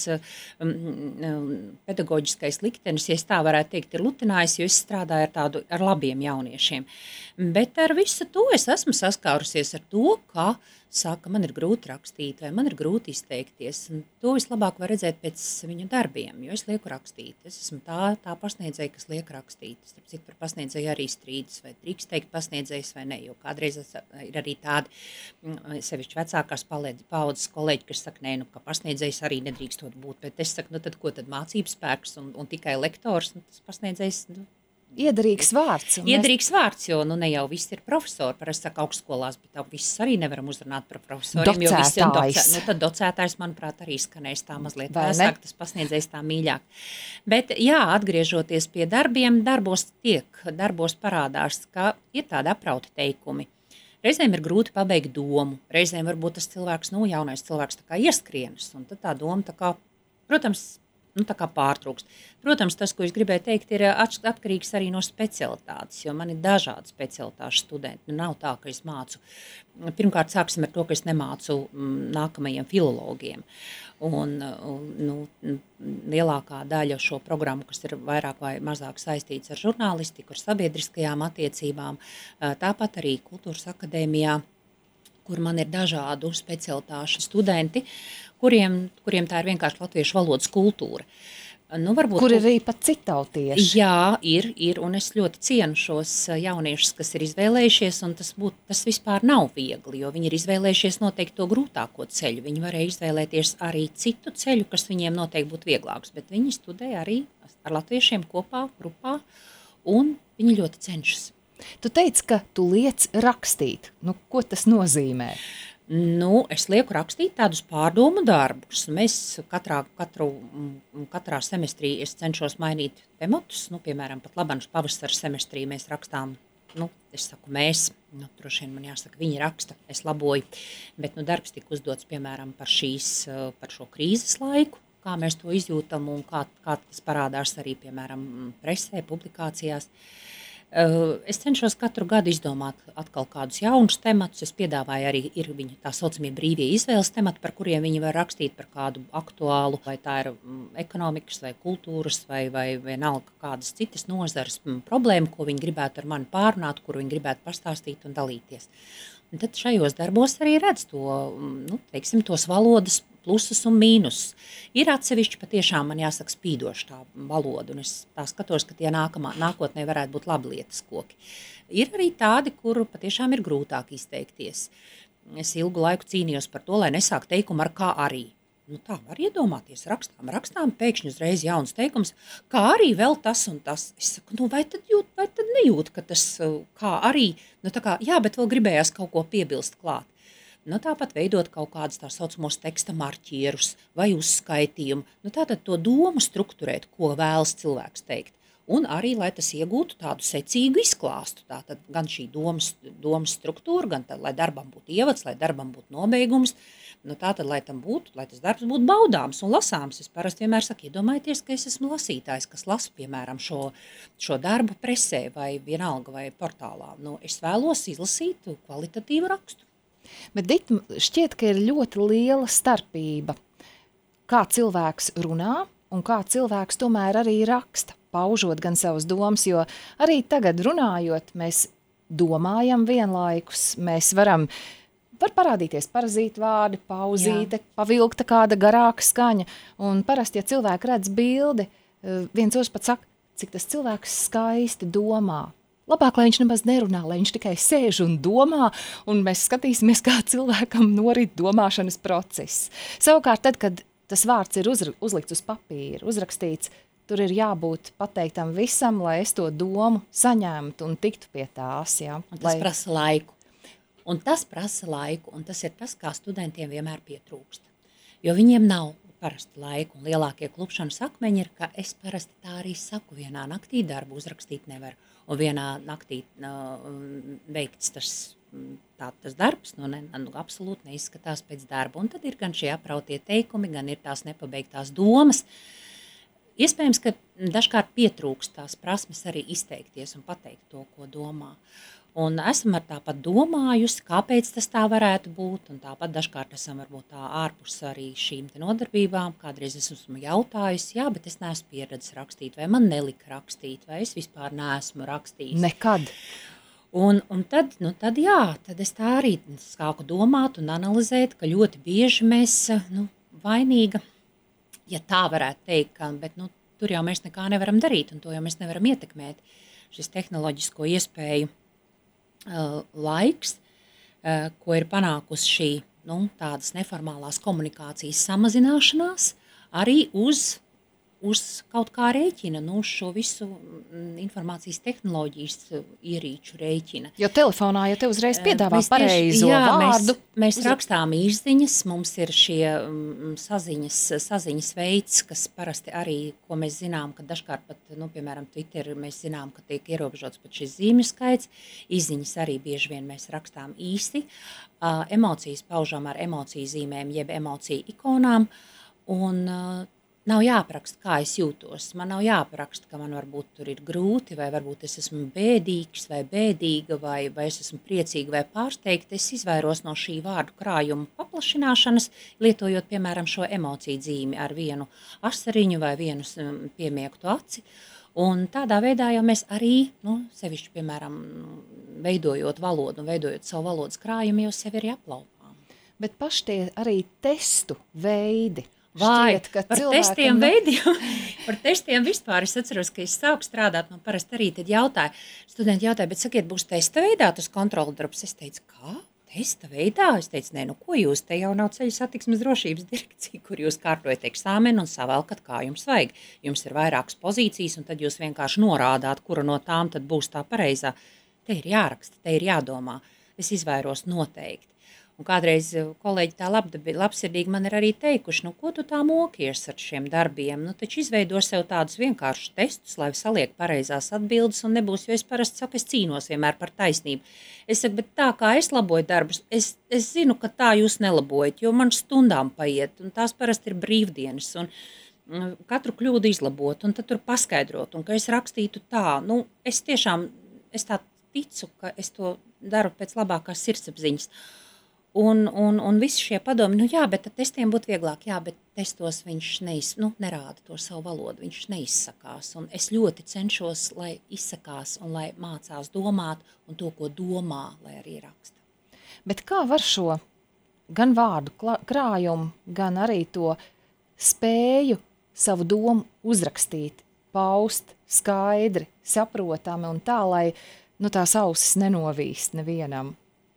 um, pedagoģiskais liktenis, ja es tā varētu teikt, ir lutinājis, jo es strādāju ar tādu, ar labiem jauniešiem. Bet ar visu to es esmu saskārusies ar to, ka saka, man ir grūti rakstīt, vai man ir grūti izteikties. Un to vislabāk var redzēt pēc viņu darbiem, jo es lieku rakstīt. Es esmu tā, tā pasniedzēja, kas liek rakstīt. Starp citu, par pasniedzēju arī strīdus, vai drīkst teikt pasniedzējs vai ne, jo kādreiz ir arī tādi sevišķi vecākās paudzes kolēģi, kas saka, nē, nu, ka pasniedzējs arī nedrīkstot būt, bet es saku, nu tad ko tad mācības spēks un, un tikai lektors, nu, tas pasniedzējs, nu, Iederīgs vārds. Iederīgs mēs... vārds, jo nu ne jau viss ir profesori, parasti saka augstskolās, bet viss arī nevaram uzrunāt par profesoriem. Docētājs. Jo docē, nu, tad docētājs, manuprāt, arī skanēs tā mazliet vēsāk, tas pasniedzējs tā mīļāk. Bet jā, atgriežoties pie darbiem, darbos tiek, darbos parādās, ka ir tādi aprauti teikumi. Reizēm ir grūti pabeigt domu, reizēm varbūt tas cilvēks, nu jaunais cilvēks tā kā ieskrienas, un tad tā doma tā kā, protams, nu, tā kā pārtrūkst. Protams, tas, ko es gribēju teikt, ir atkarīgs arī no specialitātes, jo man ir dažādi specialitāšu studenti. Nu, nav tā, ka es mācu. Pirmkārt, sāksim ar to, ka es nemācu nākamajiem filologiem. Un, un nu, lielākā daļa šo programmu, kas ir vairāk vai mazāk saistīts ar žurnālistiku, ar sabiedriskajām attiecībām, tāpat arī Kultūras akadēmijā, kur man ir dažādu specialitāšu studenti, kuriem, kuriem tā ir vienkārši latviešu valodas kultūra. Nu, varbūt, kur ir arī pat citautieši. Jā, ir, ir, un es ļoti cienu šos jauniešus, kas ir izvēlējušies, un tas, būt, tas vispār nav viegli, jo viņi ir izvēlējušies noteikti to grūtāko ceļu. Viņi varēja izvēlēties arī citu ceļu, kas viņiem noteikti būtu vieglāks, bet viņi studē arī ar latviešiem kopā, grupā, un viņi ļoti cenšas. Tu teici, ka tu liec rakstīt. Nu, ko tas nozīmē? Nu, es lieku rakstīt tādus pārdomu darbus. Mēs katrā, katru, katrā semestrī es cenšos mainīt tematus. Nu, piemēram, pat labanas pavasara semestrī mēs rakstām, nu, es saku mēs, nu, droši vien man jāsaka, viņi raksta, es laboju. Bet nu, darbs tika uzdots, piemēram, par, šīs, par šo krīzes laiku, kā mēs to izjūtam un kā, kā tas parādās arī, piemēram, presē, publikācijās. Es cenšos katru gadu izdomāt atkal kādus jaunus tematus. Es piedāvāju arī ir viņa tā saucamie brīvie izvēles temati, par kuriem viņi var rakstīt par kādu aktuālu, vai tā ir ekonomikas vai kultūras vai, vai vienalga kādas citas nozares problēmu, ko viņi gribētu ar mani pārunāt, kuru viņi gribētu pastāstīt un dalīties. Un tad šajos darbos arī redz to, nu, teiksim, tos valodas plusus un mīnusus. Ir atsevišķi patiešām, man jāsaka, spīdoši tā valoda, un es tā skatos, ka tie nākamā, nākotnē varētu būt labi lietas koki. Ir arī tādi, kuru patiešām ir grūtāk izteikties. Es ilgu laiku cīnījos par to, lai nesāk teikumu ar kā arī. Nu tā var iedomāties, rakstām, rakstām, pēkšņi uzreiz jauns teikums, kā arī vēl tas un tas. Es saku, nu vai tad jūt, vai tad nejūt, ka tas kā arī, nu tā kā, jā, bet vēl gribējās kaut ko piebilst klāt. Nu, tāpat veidot kaut kādus tā saucamos teksta marķierus vai uzskaitījumu. Nu, tātad to domu strukturēt, ko vēlas cilvēks teikt. Un arī, lai tas iegūtu tādu secīgu izklāstu. Tātad gan šī domas, domas struktūra, gan tā, lai darbam būtu ievads, lai darbam būtu nobeigums. Nu, tātad, lai tam būtu, lai tas darbs būtu baudāms un lasāms. Es parasti vienmēr saku, iedomājieties, ka es esmu lasītājs, kas lasa, piemēram, šo, šo darbu presē vai vienalga vai portālā. Nu, es vēlos izlasīt kvalitatīvu rakstu. Bet, Dita, šķiet, ka ir ļoti liela starpība, kā cilvēks runā un kā cilvēks tomēr arī raksta, paužot gan savas domas, jo arī tagad runājot, mēs domājam vienlaikus, mēs varam, var parādīties parazīti vārdi, pauzīte, Jā. pavilkta kāda garāka skaņa, un parasti, ja cilvēki redz bildi, viens otrs pat saka, cik tas cilvēks skaisti domā. Labāk, lai viņš nemaz nerunā, lai viņš tikai sēž un domā, un mēs skatīsimies, kā cilvēkam norit domāšanas process. Savukārt, tad, kad tas vārds ir uzra, uzlikts uz papīra, uzrakstīts, tur ir jābūt pateiktam visam, lai es to domu saņemtu un tiktu pie tās. Jā, un tas lai... prasa laiku. Un tas prasa laiku, un tas ir tas, kā studentiem vienmēr pietrūkst. jo viņiem nav parasti laika, un lielākie klupšanas akmeņi ir, ka es parasti tā arī saku, vienā naktī darbu uzrakstīt nevaru, un vienā naktī uh, veikts tas, tā, tas darbs, nu, ne, nu, absolūti neizskatās pēc darba, un tad ir gan šie aprautie teikumi, gan ir tās nepabeigtās domas. Iespējams, ka dažkārt pietrūkst tās prasmes arī izteikties un pateikt to, ko domā. Un esam ar tāpat domājusi, kāpēc tas tā varētu būt, un tāpat dažkārt esam varbūt tā ārpus arī šīm te nodarbībām. Kādreiz es esmu jautājusi, jā, bet es neesmu pieredzis rakstīt, vai man nelika rakstīt, vai es vispār neesmu rakstījis. Nekad. Un, un tad, nu, tad, jā, tad es tā arī sāku domāt un analizēt, ka ļoti bieži mēs, nu, vainīga, ja tā varētu teikt, ka, bet, nu, tur jau mēs nekā nevaram darīt, un to jau mēs nevaram ietekmēt. Šis tehnoloģisko iespēju Uh, laiks, uh, ko ir panākusi šī, nu, tādas neformālās komunikācijas samazināšanās, arī uz, uz kaut kā rēķina, nu, uz šo visu mm, informācijas tehnoloģijas uh, ierīču rēķina. Jo telefonā jau te uzreiz piedāvā Mēs pareizo tieši, jā, vārdu. Mēs, mēs rakstām īsziņas, mums ir šie um, saziņas, saziņas veids, kas parasti arī, ko mēs zinām, ka dažkārt pat, nu, piemēram, Twitter, mēs zinām, ka tiek ierobežots pat šis zīmju skaits, īsziņas arī bieži vien mēs rakstām īsti, uh, emocijas paužam ar emociju zīmēm, jeb emociju ikonām, un uh, nav jāapraksta, kā es jūtos. Man nav jāapraksta, ka man varbūt tur ir grūti, vai varbūt es esmu bēdīgs, vai bēdīga, vai, vai es esmu priecīga vai pārsteigta. Es izvairos no šī vārdu krājuma paplašināšanas, lietojot, piemēram, šo emociju zīmi ar vienu asariņu vai vienu piemiektu aci. Un tādā veidā jau mēs arī, nu, sevišķi, piemēram, veidojot valodu un veidojot savu valodas krājumu, jau sevi arī aplaupām. Bet paši tie arī testu veidi. Vai, Šķiet, ka par cilvēkam testiem nav- veidiem, par testiem vispār es atceros, ka es sāku strādāt, man parasti arī tad jautāja, studenti jautāja, bet sakiet, būs testa veidā tas kontrola darbs? Es teicu, kā? Testa veidā? Es teicu, nē, nu ko jūs, te jau nav ceļu satiksmes drošības direkcija, kur jūs kārtojat eksāmenu un savelkat, kā jums vajag. Jums ir vairākas pozīcijas, un tad jūs vienkārši norādāt, kura no tām tad būs tā pareizā. Te ir jāraksta, te ir jādomā. Es izvairos noteikti. Un kādreiz kolēģi tā labdabi, labsirdīgi man ir arī teikuši, nu ko tu tā mokies ar šiem darbiem, nu taču izveido sev tādus vienkāršus testus, lai saliek pareizās atbildes un nebūs, jo es parasti saku, es cīnos vienmēr par taisnību. Es saku, bet tā kā es laboju darbus, es, es zinu, ka tā jūs nelabojat, jo man stundām paiet, un tās parasti ir brīvdienas, un mm, katru kļūdu izlabot, un tad tur paskaidrot, un ka es rakstītu tā, nu es tiešām, es tā ticu, ka es to daru pēc labākās sirdsapziņas. Un, un, un visi šie padomi, nu jā, bet testiem būtu vieglāk, jā, bet testos viņš neiz, nu, nerāda to savu valodu, viņš neizsakās. Un es ļoti cenšos, lai izsakās un lai mācās domāt un to, ko domā, lai arī raksta. Bet kā var šo gan vārdu klā- krājumu, gan arī to spēju savu domu uzrakstīt, paust skaidri, saprotami un tā, lai nu, tās ausis nenovīst nevienam?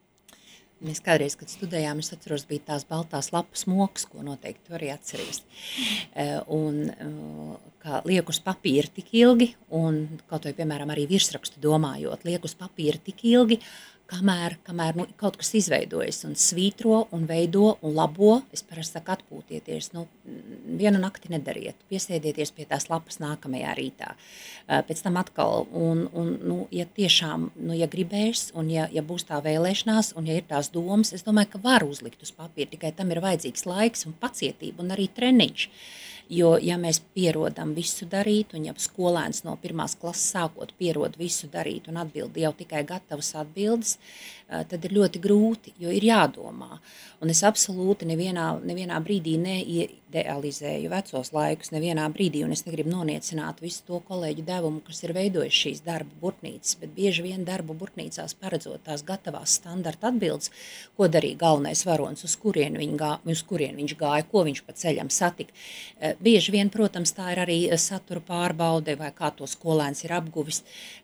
Mēs kādreiz, kad studējām, es atceros, bija tās baltās lapas mokas, ko noteikti tu arī atceries. Eh, Un eh, kā liek uz papīra tik ilgi, un kaut vai, piemēram, arī virsrakstu domājot, liek uz papīra tik ilgi, kamēr, kamēr nu, kaut kas izveidojas un svītro un veido un labo, es parasti saku atpūtieties, nu, vienu nakti nedariet, piesēdieties pie tās lapas nākamajā rītā, pēc tam atkal, un, un nu, ja tiešām, nu, ja gribēs, un ja, ja būs tā vēlēšanās, un ja ir tās domas, es domāju, ka var uzlikt uz papīra, tikai tam ir vajadzīgs laiks un pacietība un arī treniņš. Jo, ja mēs pierodam visu darīt, un ja skolēns no pirmās klases sākot pierod visu darīt un atbildi jau tikai gatavas atbildes, tad ir ļoti grūti, jo ir jādomā. Un es absolūti nevienā, nevienā brīdī neidealizēju vecos laikus, nevienā brīdī, un es negribu noniecināt visu to kolēģu devumu, kas ir veidojis šīs darba burtnīcas, bet bieži vien darba burtnīcās paredzot tās gatavās standarta atbildes, ko darīja galvenais varonis, uz kurien, viņa gā, uz kurien viņš gāja, ko viņš pa ceļam satika. Bieži vien, protams, tā ir arī satura pārbaude, vai kā to skolēns ir apguvis,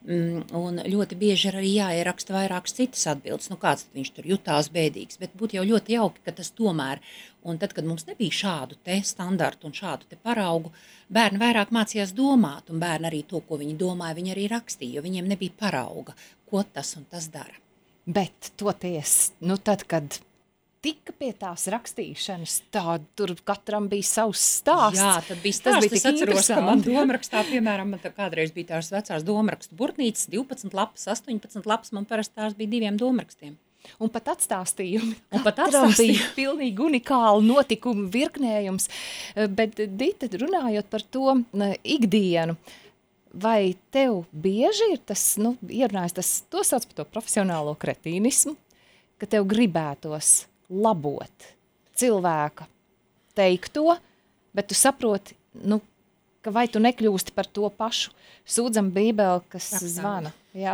un ļoti bieži ir arī jāieraksta vairākas citas atbildes, nu kāds tad viņš tur jutās bēdīgs, bet būtu jau ļoti jauki, ka tas tomēr, un tad, kad mums nebija šādu te standartu un šādu te paraugu, bērni vairāk mācījās domāt, un bērni arī to, ko viņi domāja, viņi arī rakstīja, jo viņiem nebija parauga, ko tas un tas dara. Bet toties, nu tad, kad tika pie tās rakstīšanas, tā tur katram bija savs stāsts. Jā, tad bija Tas stāsts, bija es tik atceros, ka man interesanti. domrakstā, piemēram, man tā kādreiz bija tās vecās domrakstu burtnīcas, divpadsmit lapas, astoņpadsmit lapas, man parasti tās bija diviem domrakstiem. Un pat atstāstījumi. Un pat Katram atstāstījumi. bija pilnīgi unikāli notikumu virknējums. Bet, Dita, runājot par to ne, ikdienu, vai tev bieži ir tas, nu, ierunājis tas, to sauc par to profesionālo kretīnismu, ka tev gribētos labot cilvēka teikto, bet tu saproti, nu, ka vai tu nekļūsti par to pašu sūdzam bībeli, kas Tā, tā. zvana. Jā.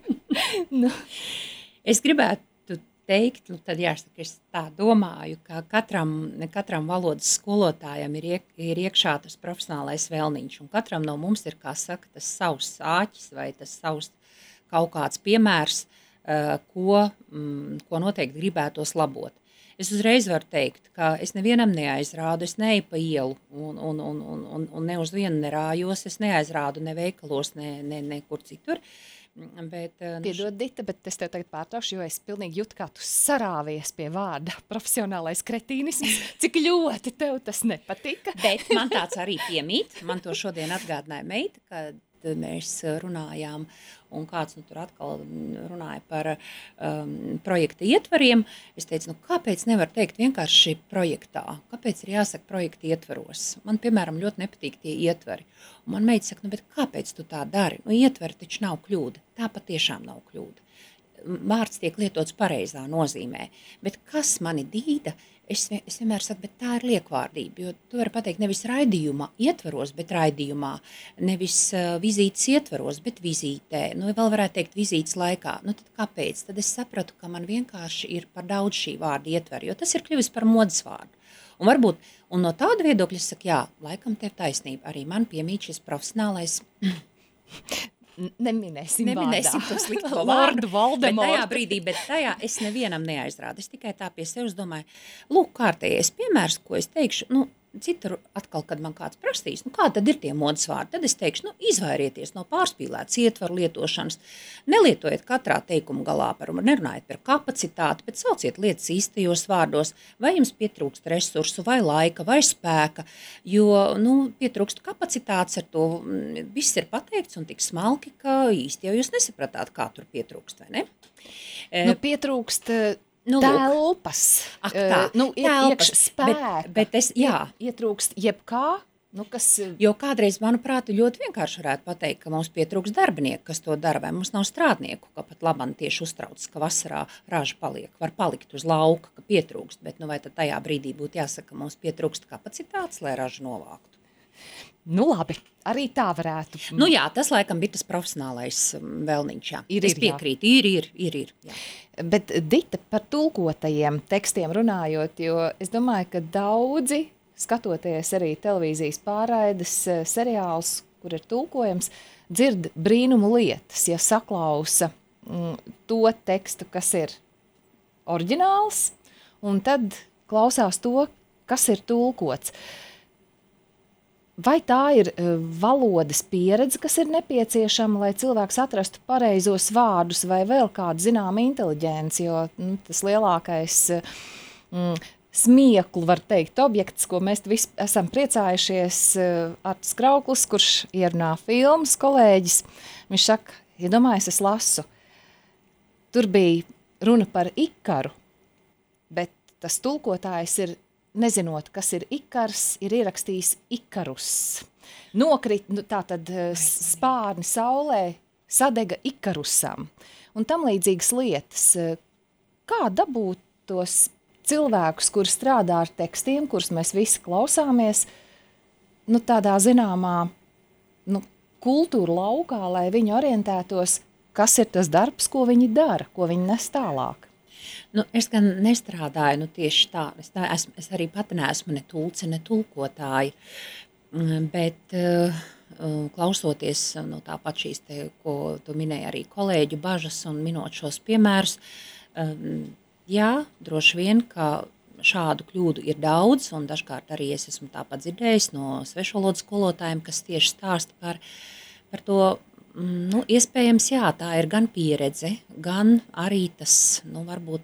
nu. Es gribētu teikt, nu tad jāsaka, es tā domāju, ka katram, katram valodas skolotājam ir, iek, ir iekšā tas profesionālais vēlniņš, un katram no mums ir, kā saka, tas savs āķis vai tas savs kaut kāds piemērs, uh, ko, mm, ko noteikti gribētos labot. Es uzreiz varu teikt, ka es nevienam neaizrādu, es neeju pa ielu un, un, un, un, un, un ne uz vienu nerājos, es neaizrādu ne veikalos, ne, ne, ne kur citur. Bet, nu, Piedod, Dita, bet es tev tagad pārtraukšu, jo es pilnīgi jūtu, kā tu sarāvies pie vārda profesionālais kretīnisms, cik ļoti tev tas nepatika. Bet man tāds arī piemīt, man to šodien atgādināja meita, kad mēs runājām, un kāds nu, tur atkal runāja par um, projekta ietvariem. Es teicu, nu kāpēc nevar teikt vienkārši projektā? Kāpēc ir jāsaka projekta ietvaros? Man, piemēram, ļoti nepatīk tie ietvari. Un man meita saka, nu bet kāpēc tu tā dari? Nu ietvari taču nav kļūda. Tā patiešām nav kļūda. Vārds tiek lietots pareizā nozīmē. Bet kas mani dīda? Es, es vienmēr saku, bet tā ir liekvārdība, jo tu vari pateikt nevis raidījumā ietvaros, bet raidījumā, nevis uh, vizītes ietvaros, bet vizītē, nu vēl varētu teikt vizītes laikā. Nu tad kāpēc? Tad es sapratu, ka man vienkārši ir par daudz šī vārda ietver, jo tas ir kļuvis par modes vārdu. Un varbūt, un no tāda viedokļa es saku, jā, laikam tev taisnība, arī man piemīt šis profesionālais... Neminēsim, Neminēsim to slikto vārdu, vārdu, Voldemortu. bet tajā brīdī, bet tajā es nevienam neaizrādu. Es tikai tā pie sevis domāju, lūk, kārtējais piemērs, ko es teikšu, nu, citur atkal, kad man kāds prasīs, nu, kā tad ir tie modes vārdi, tad es teikšu, nu, izvairieties no pārspīlētas ietvaru lietošanas, nelietojiet katrā teikuma galā par, nerunājiet par kapacitāti, bet sauciet lietas īstajos vārdos, vai jums pietrūkst resursu, vai laika, vai spēka, jo, nu, pietrūkst kapacitātes ar to, viss ir pateikts un tik smalki, ka īsti jau jūs nesapratāt, kā tur pietrūkst, vai ne? Nu, pietrūkst... Nu, telpas, Ak, tā, uh, nu, telpas, iekš spēka, bet, bet es, jā. Ietrūkst jebkā, nu, kas... Jo kādreiz, manuprāt, ļoti vienkārši varētu pateikt, ka mums pietrūkst darbinieku, kas to dara, vai mums nav strādnieku, ka pat labam tieši uztrauc, ka vasarā raža paliek, var palikt uz lauka, ka pietrūkst, bet nu vai tad tajā brīdī būtu jāsaka, ka mums pietrūkst kapacitātes, lai ražu novāktu. Nu labi, arī tā varētu. Nu jā, tas laikam bija tas profesionālais vēlniņš, jā. Ir, es ir, piekrītu, ir, ir, ir, ir, jā. Bet Dita, par tulkotajiem tekstiem runājot, jo es domāju, ka daudzi, skatoties arī televīzijas pārraides seriāls, kur ir tulkojums, dzird brīnumu lietas, ja saklausa mm, to tekstu, kas ir oriģināls, un tad klausās to, kas ir tulkots. Vai tā ir uh, valodas pieredze, kas ir nepieciešama, lai cilvēks atrastu pareizos vārdus, vai vēl kāda zināma inteliģence, jo nu, tas lielākais uh, smieklu, var teikt, objekts, ko mēs visi esam priecājušies, uh, Artis Krauklis, kurš ierunā filmas kolēģis, viņš saka, iedomājies, es lasu, tur bija runa par Ikaru, bet tas tulkotājs ir nezinot, kas ir Ikars, ir ierakstījis Ikarus. Nokrit, nu, tātad spārni saulē sadega Ikarusam. Un tam līdzīgas lietas. Kā dabūt tos cilvēkus, kuri strādā ar tekstiem, kurus mēs visi klausāmies, nu, tādā zināmā nu, kultūra laukā, lai viņi orientētos, kas ir tas darbs, ko viņi dara, ko viņi nes tālāk. Nu, es gan nestrādāju nu, tieši tā. Es, tā es, es arī pati neesmu ne tulce, ne tulkotāja. Bet uh, klausoties no tāpat šīs, te, ko tu minēji arī kolēģu bažas un minot šos piemērus, um, jā, droši vien, ka šādu kļūdu ir daudz, un dažkārt arī es esmu tāpat dzirdējis no svešvalodas skolotājiem, kas tieši stāsta par, par to. Nu, iespējams, jā, tā ir gan pieredze, gan arī tas, nu, varbūt tas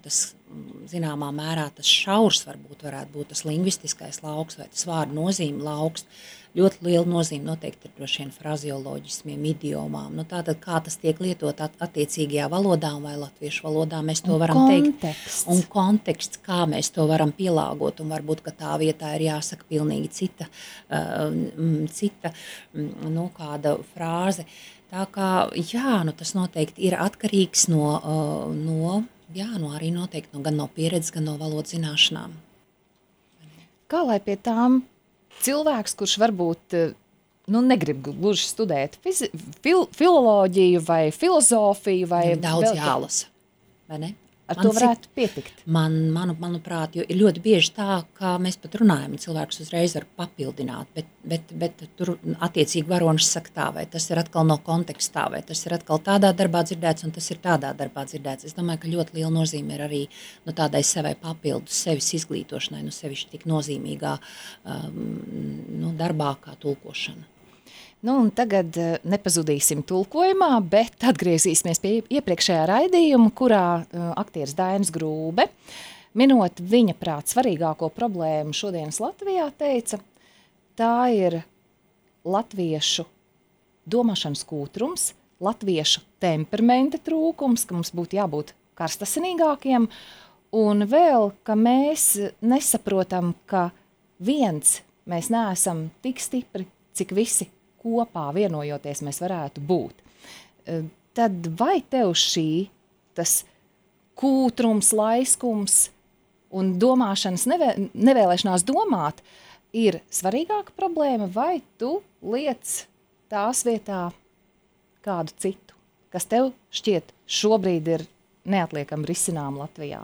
zināmā mērā tas šaurs varbūt varētu būt tas lingvistiskais lauks vai tas vārdu nozīme lauks. Ļoti liela nozīme noteikti ir droši vien frazioloģismiem, idiomām. Nu, tātad, kā tas tiek lietot at attiecīgajā valodā vai latviešu valodā, mēs to un varam konteksts. teikt. Un konteksts, kā mēs to varam pielāgot, un varbūt, ka tā vietā ir jāsaka pilnīgi cita, uh, cita nu, kāda frāze. Tā kā, jā, nu, tas noteikti ir atkarīgs no, uh, no, jā, no arī noteikti no, gan no pieredzes, gan no valodas zināšanām. Kā lai pie tām cilvēks, kurš varbūt nu, negrib gluži studēt fizi, fil, filoloģiju vai filozofiju vai daudz vēl, jālasa, vai ne? Ar Man to varētu cik, pietikt. Man, manu, manuprāt, jo ir ļoti bieži tā, kā mēs pat runājam, cilvēks uzreiz var papildināt, bet, bet, bet tur attiecīgi varonis saka tā, vai tas ir atkal no kontekstā, vai tas ir atkal tādā darbā dzirdēts, un tas ir tādā darbā dzirdēts. Es domāju, ka ļoti liela nozīme ir arī no tādai savai papildus sevis izglītošanai, no sevišķi tik nozīmīgā um, nu, darbā kā tulkošana. Nu, un tagad nepazudīsim tulkojumā, bet atgriezīsimies pie iepriekšējā raidījuma, kurā uh, aktieris Dainis Grūbe, minot viņa prāt svarīgāko problēmu šodienas Latvijā, teica, tā ir latviešu domāšanas kūtrums, latviešu temperamenta trūkums, ka mums būtu jābūt karstasinīgākiem, un vēl, ka mēs nesaprotam, ka viens mēs neesam tik stipri, cik visi kopā vienojoties mēs varētu būt. Tad vai tev šī tas kūtrums, laiskums un domāšanas nevē, nevēlēšanās domāt ir svarīgāka problēma, vai tu liec tās vietā kādu citu, kas tev šķiet šobrīd ir neatliekami risinām Latvijā?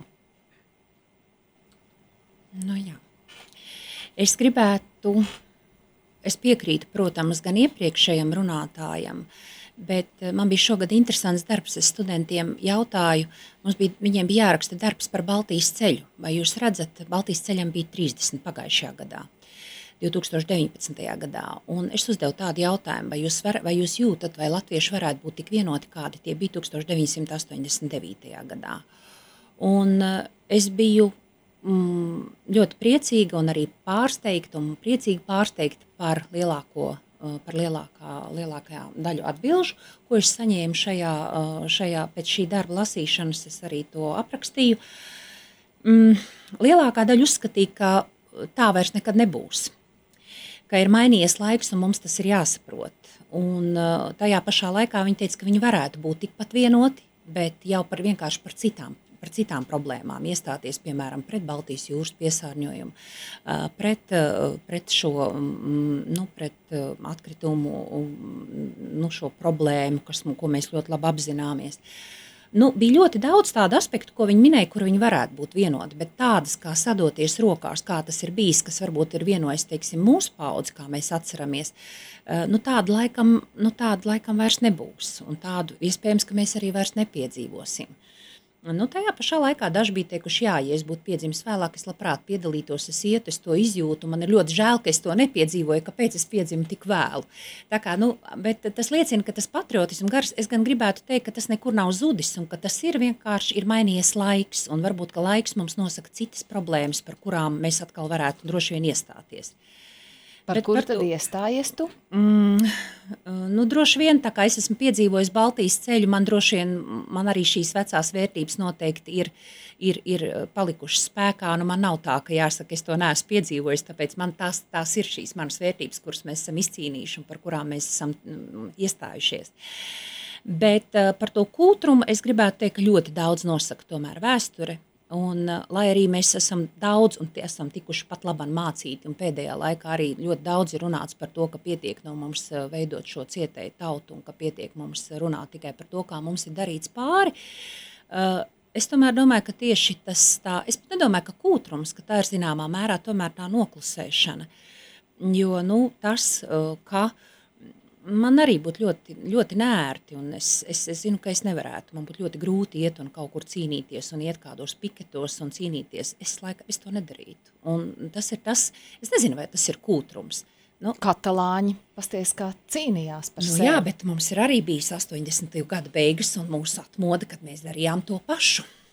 Nu jā. Es gribētu... Es piekrītu, protams, gan iepriekšējam runātājam, bet man bija šogad interesants darbs. Es studentiem jautāju, mums bija, viņiem bija jāraksta darbs par Baltijas ceļu. Vai jūs redzat, Baltijas ceļam bija trīsdesmit pagājušajā gadā, divi tūkstoši deviņpadsmitajā gadā. Un es uzdevu tādu jautājumu, vai jūs, var, vai jūs jūtat, vai latvieši varētu būt tik vienoti, kādi tie bija deviņpadsmit astoņdesmit devītajā gadā. Un es biju ļoti priecīga un arī pārsteigta un priecīgi pārsteigta par lielāko, par lielākā, lielākajā daļu atbilžu, ko es saņēmu šajā, šajā pēc šī darba lasīšanas, es arī to aprakstīju. Lielākā daļa uzskatīja, ka tā vairs nekad nebūs, ka ir mainījies laiks un mums tas ir jāsaprot. Un tajā pašā laikā viņi teica, ka viņi varētu būt tikpat vienoti, bet jau par vienkārši par citām par citām problēmām, iestāties, piemēram, pret Baltijas jūras piesārņojumu, pret, pret šo, nu, pret atkritumu, nu, šo problēmu, kas, ko mēs ļoti labi apzināmies. Nu, bija ļoti daudz tādu aspektu, ko viņi minēja, kur viņi varētu būt vienoti, bet tādas, kā sadoties rokās, kā tas ir bijis, kas varbūt ir vienojis, teiksim, mūsu paudzi, kā mēs atceramies, nu, tādu laikam, nu, tādu laikam vairs nebūs, un tādu iespējams, ka mēs arī vairs nepiedzīvosim. Nu, tajā pašā laikā daži bija teikuši, jā, ja es būtu piedzimis vēlāk, es labprāt piedalītos, es ietu, es to izjūtu, man ir ļoti žēl, ka es to nepiedzīvoju, kāpēc es piedzimu tik vēlu. Tā kā, nu, bet tas liecina, ka tas patriotismu gars, es gan gribētu teikt, ka tas nekur nav zudis un ka tas ir vienkārši ir mainījies laiks un varbūt, ka laiks mums nosaka citas problēmas, par kurām mēs atkal varētu droši vien iestāties. Par Bet kur par tad to, iestājies tu? Mm, nu, droši vien, tā kā es esmu piedzīvojis Baltijas ceļu, man droši vien, man arī šīs vecās vērtības noteikti ir, ir, ir palikušas spēkā, nu man nav tā, ka jāsaka, es to neesmu piedzīvojis, tāpēc man tās, tās ir šīs manas vērtības, kuras mēs esam izcīnījuši un par kurām mēs esam mm, iestājušies. Bet uh, par to kūtrumu es gribētu teikt, ka ļoti daudz nosaka tomēr vēsture. Un, lai arī mēs esam daudz un esam tikuši pat labam mācīti, un pēdējā laikā arī ļoti daudz ir runāts par to, ka pietiek no mums veidot šo cietēju tautu un ka pietiek mums runāt tikai par to, kā mums ir darīts pāri. Es tomēr domāju, ka tieši tas tā, es nedomāju, ka kūtrums, ka tā ir zināmā mērā tomēr tā noklusēšana, jo nu, tas, ka man arī būtu ļoti, ļoti nērti, un es, es, es zinu, ka es nevarētu. Man būtu ļoti grūti iet un kaut kur cīnīties, un iet kādos piketos un cīnīties. Es laikam es to nedarītu. Un tas ir tas, es nezinu, vai tas ir kūtrums. Nu, Katalāņi, pasties, kā cīnījās par nu, sevi. Jā, bet mums ir arī bijis astoņdesmito gadu beigas, un mūsu atmoda, kad mēs darījām to pašu.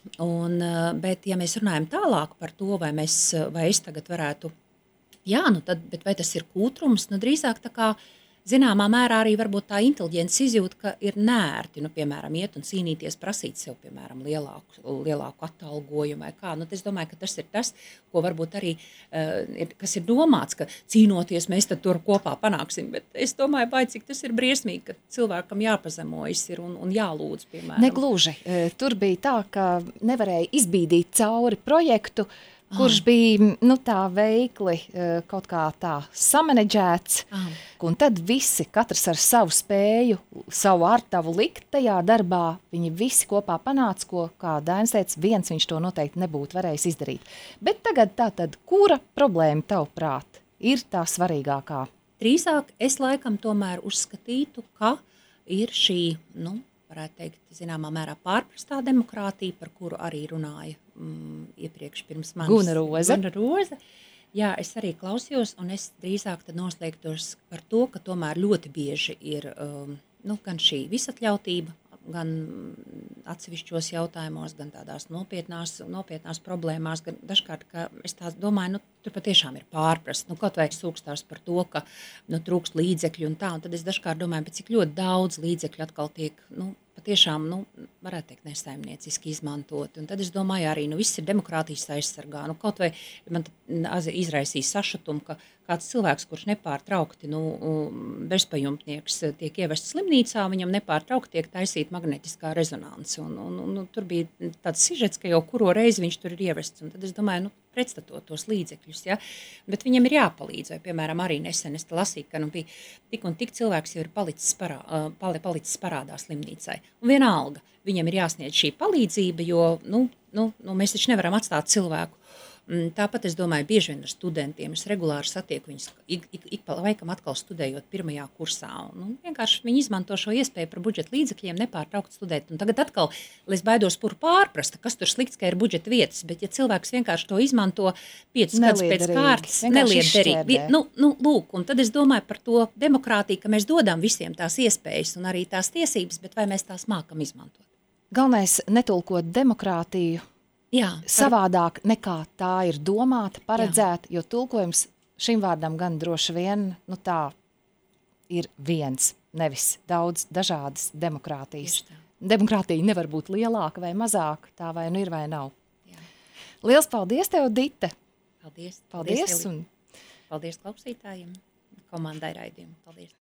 Un, bet, ja mēs runājam tālāk par to, vai, mēs, vai es tagad varētu, jā, nu tad, bet vai tas ir kūtrums, nu drīzāk tā kā, zināmā mērā arī varbūt tā inteliģents izjūta, ka ir nērti, nu, piemēram, iet un cīnīties, prasīt sev, piemēram, lielāku, lielāku atalgojumu vai kā. Nu, es domāju, ka tas ir tas, ko varbūt arī, uh, ir, kas ir domāts, ka cīnoties mēs tad tur kopā panāksim, bet es domāju, vai cik tas ir briesmīgi, ka cilvēkam jāpazemojas ir un, un jālūdz, piemēram. Negluži. Tur bija tā, ka nevarēja izbīdīt cauri projektu, kurš bija nu, tā veikli kaut kā tā samanedžēts, ah. un tad visi, katrs ar savu spēju, savu ārtavu likt tajā darbā, viņi visi kopā panāca, ko, kā Dainis teica, viens viņš to noteikti nebūtu varējis izdarīt. Bet tagad tātad, kura problēma tavuprāt ir tā svarīgākā? Drīzāk es laikam tomēr uzskatītu, ka ir šī, nu, varētu teikt, zināmā mērā pārprastā demokrātija, par kuru arī runāja mm, iepriekš pirms manis. Guna Roze. Guna Roze. Jā, es arī klausījos, un es drīzāk tad noslēgtos par to, ka tomēr ļoti bieži ir um, nu, gan šī visatļautība, gan atsevišķos jautājumos, gan tādās nopietnās, nopietnās problēmās, gan dažkārt, ka es tā domāju, nu, tur patiešām ir pārprast, nu, kaut vai sūkstās par to, ka, nu, trūkst līdzekļu un tā, un tad es dažkārt domāju, bet cik ļoti daudz līdzekļu atkal tiek, nu, patiešām, nu, varētu teikt, nesaimnieciski izmantot. Un tad es domāju arī, nu, viss ir demokrātijas aizsargā. Nu, kaut vai man izraisīja sašutumu, ka kāds cilvēks, kurš nepārtraukti, nu, bezpajumtnieks tiek ievests slimnīcā, viņam nepārtraukti tiek taisīta magnetiskā rezonance. Un, un, un, un tur bija tāds sižets, ka jau kuro reizi viņš tur ir ievests. Un tad es domāju, nu, pretstatot tos līdzekļus, ja? Bet viņam ir jāpalīdz, vai, piemēram, arī nesen es lasīju, ka nu, bija tik un tik cilvēks jau ir palicis, parā, pali, palicis parādā slimnīcai. Un vienalga, viņam ir jāsniedz šī palīdzība, jo nu, nu, nu, mēs taču nevaram atstāt cilvēku. Tāpat es domāju, bieži vien ar studentiem, es regulāri satieku viņus, ik, ik, ik pa laikam atkal studējot pirmajā kursā. Un, nu, vienkārši viņi izmanto šo iespēju par budžeta līdzekļiem nepārtraukt studēt. Un tagad atkal, lai es baidos puru pārprasta, kas tur slikts, ka ir budžeta vietas, bet ja cilvēks vienkārši to izmanto piecus gadus pēc kārtas, neliederīgi. Nu, nu, lūk, un tad es domāju par to demokrātiju, ka mēs dodam visiem tās iespējas un arī tās tiesības, bet vai mēs tās mākam izmantot? Galvenais netulkot demokrātiju Jā, par... savādāk nekā tā ir domāta, paredzēta, jo tulkojums šim vārdam gan droši vien, nu tā ir viens, nevis daudz dažādas demokrātijas. Demokrātija nevar būt lielāka vai mazāka, tā vai nu ir vai nav. Jā. Liels paldies tev, Dite! Paldies! Paldies! Paldies, un... paldies klausītājiem, komandai raidījumu. Paldies!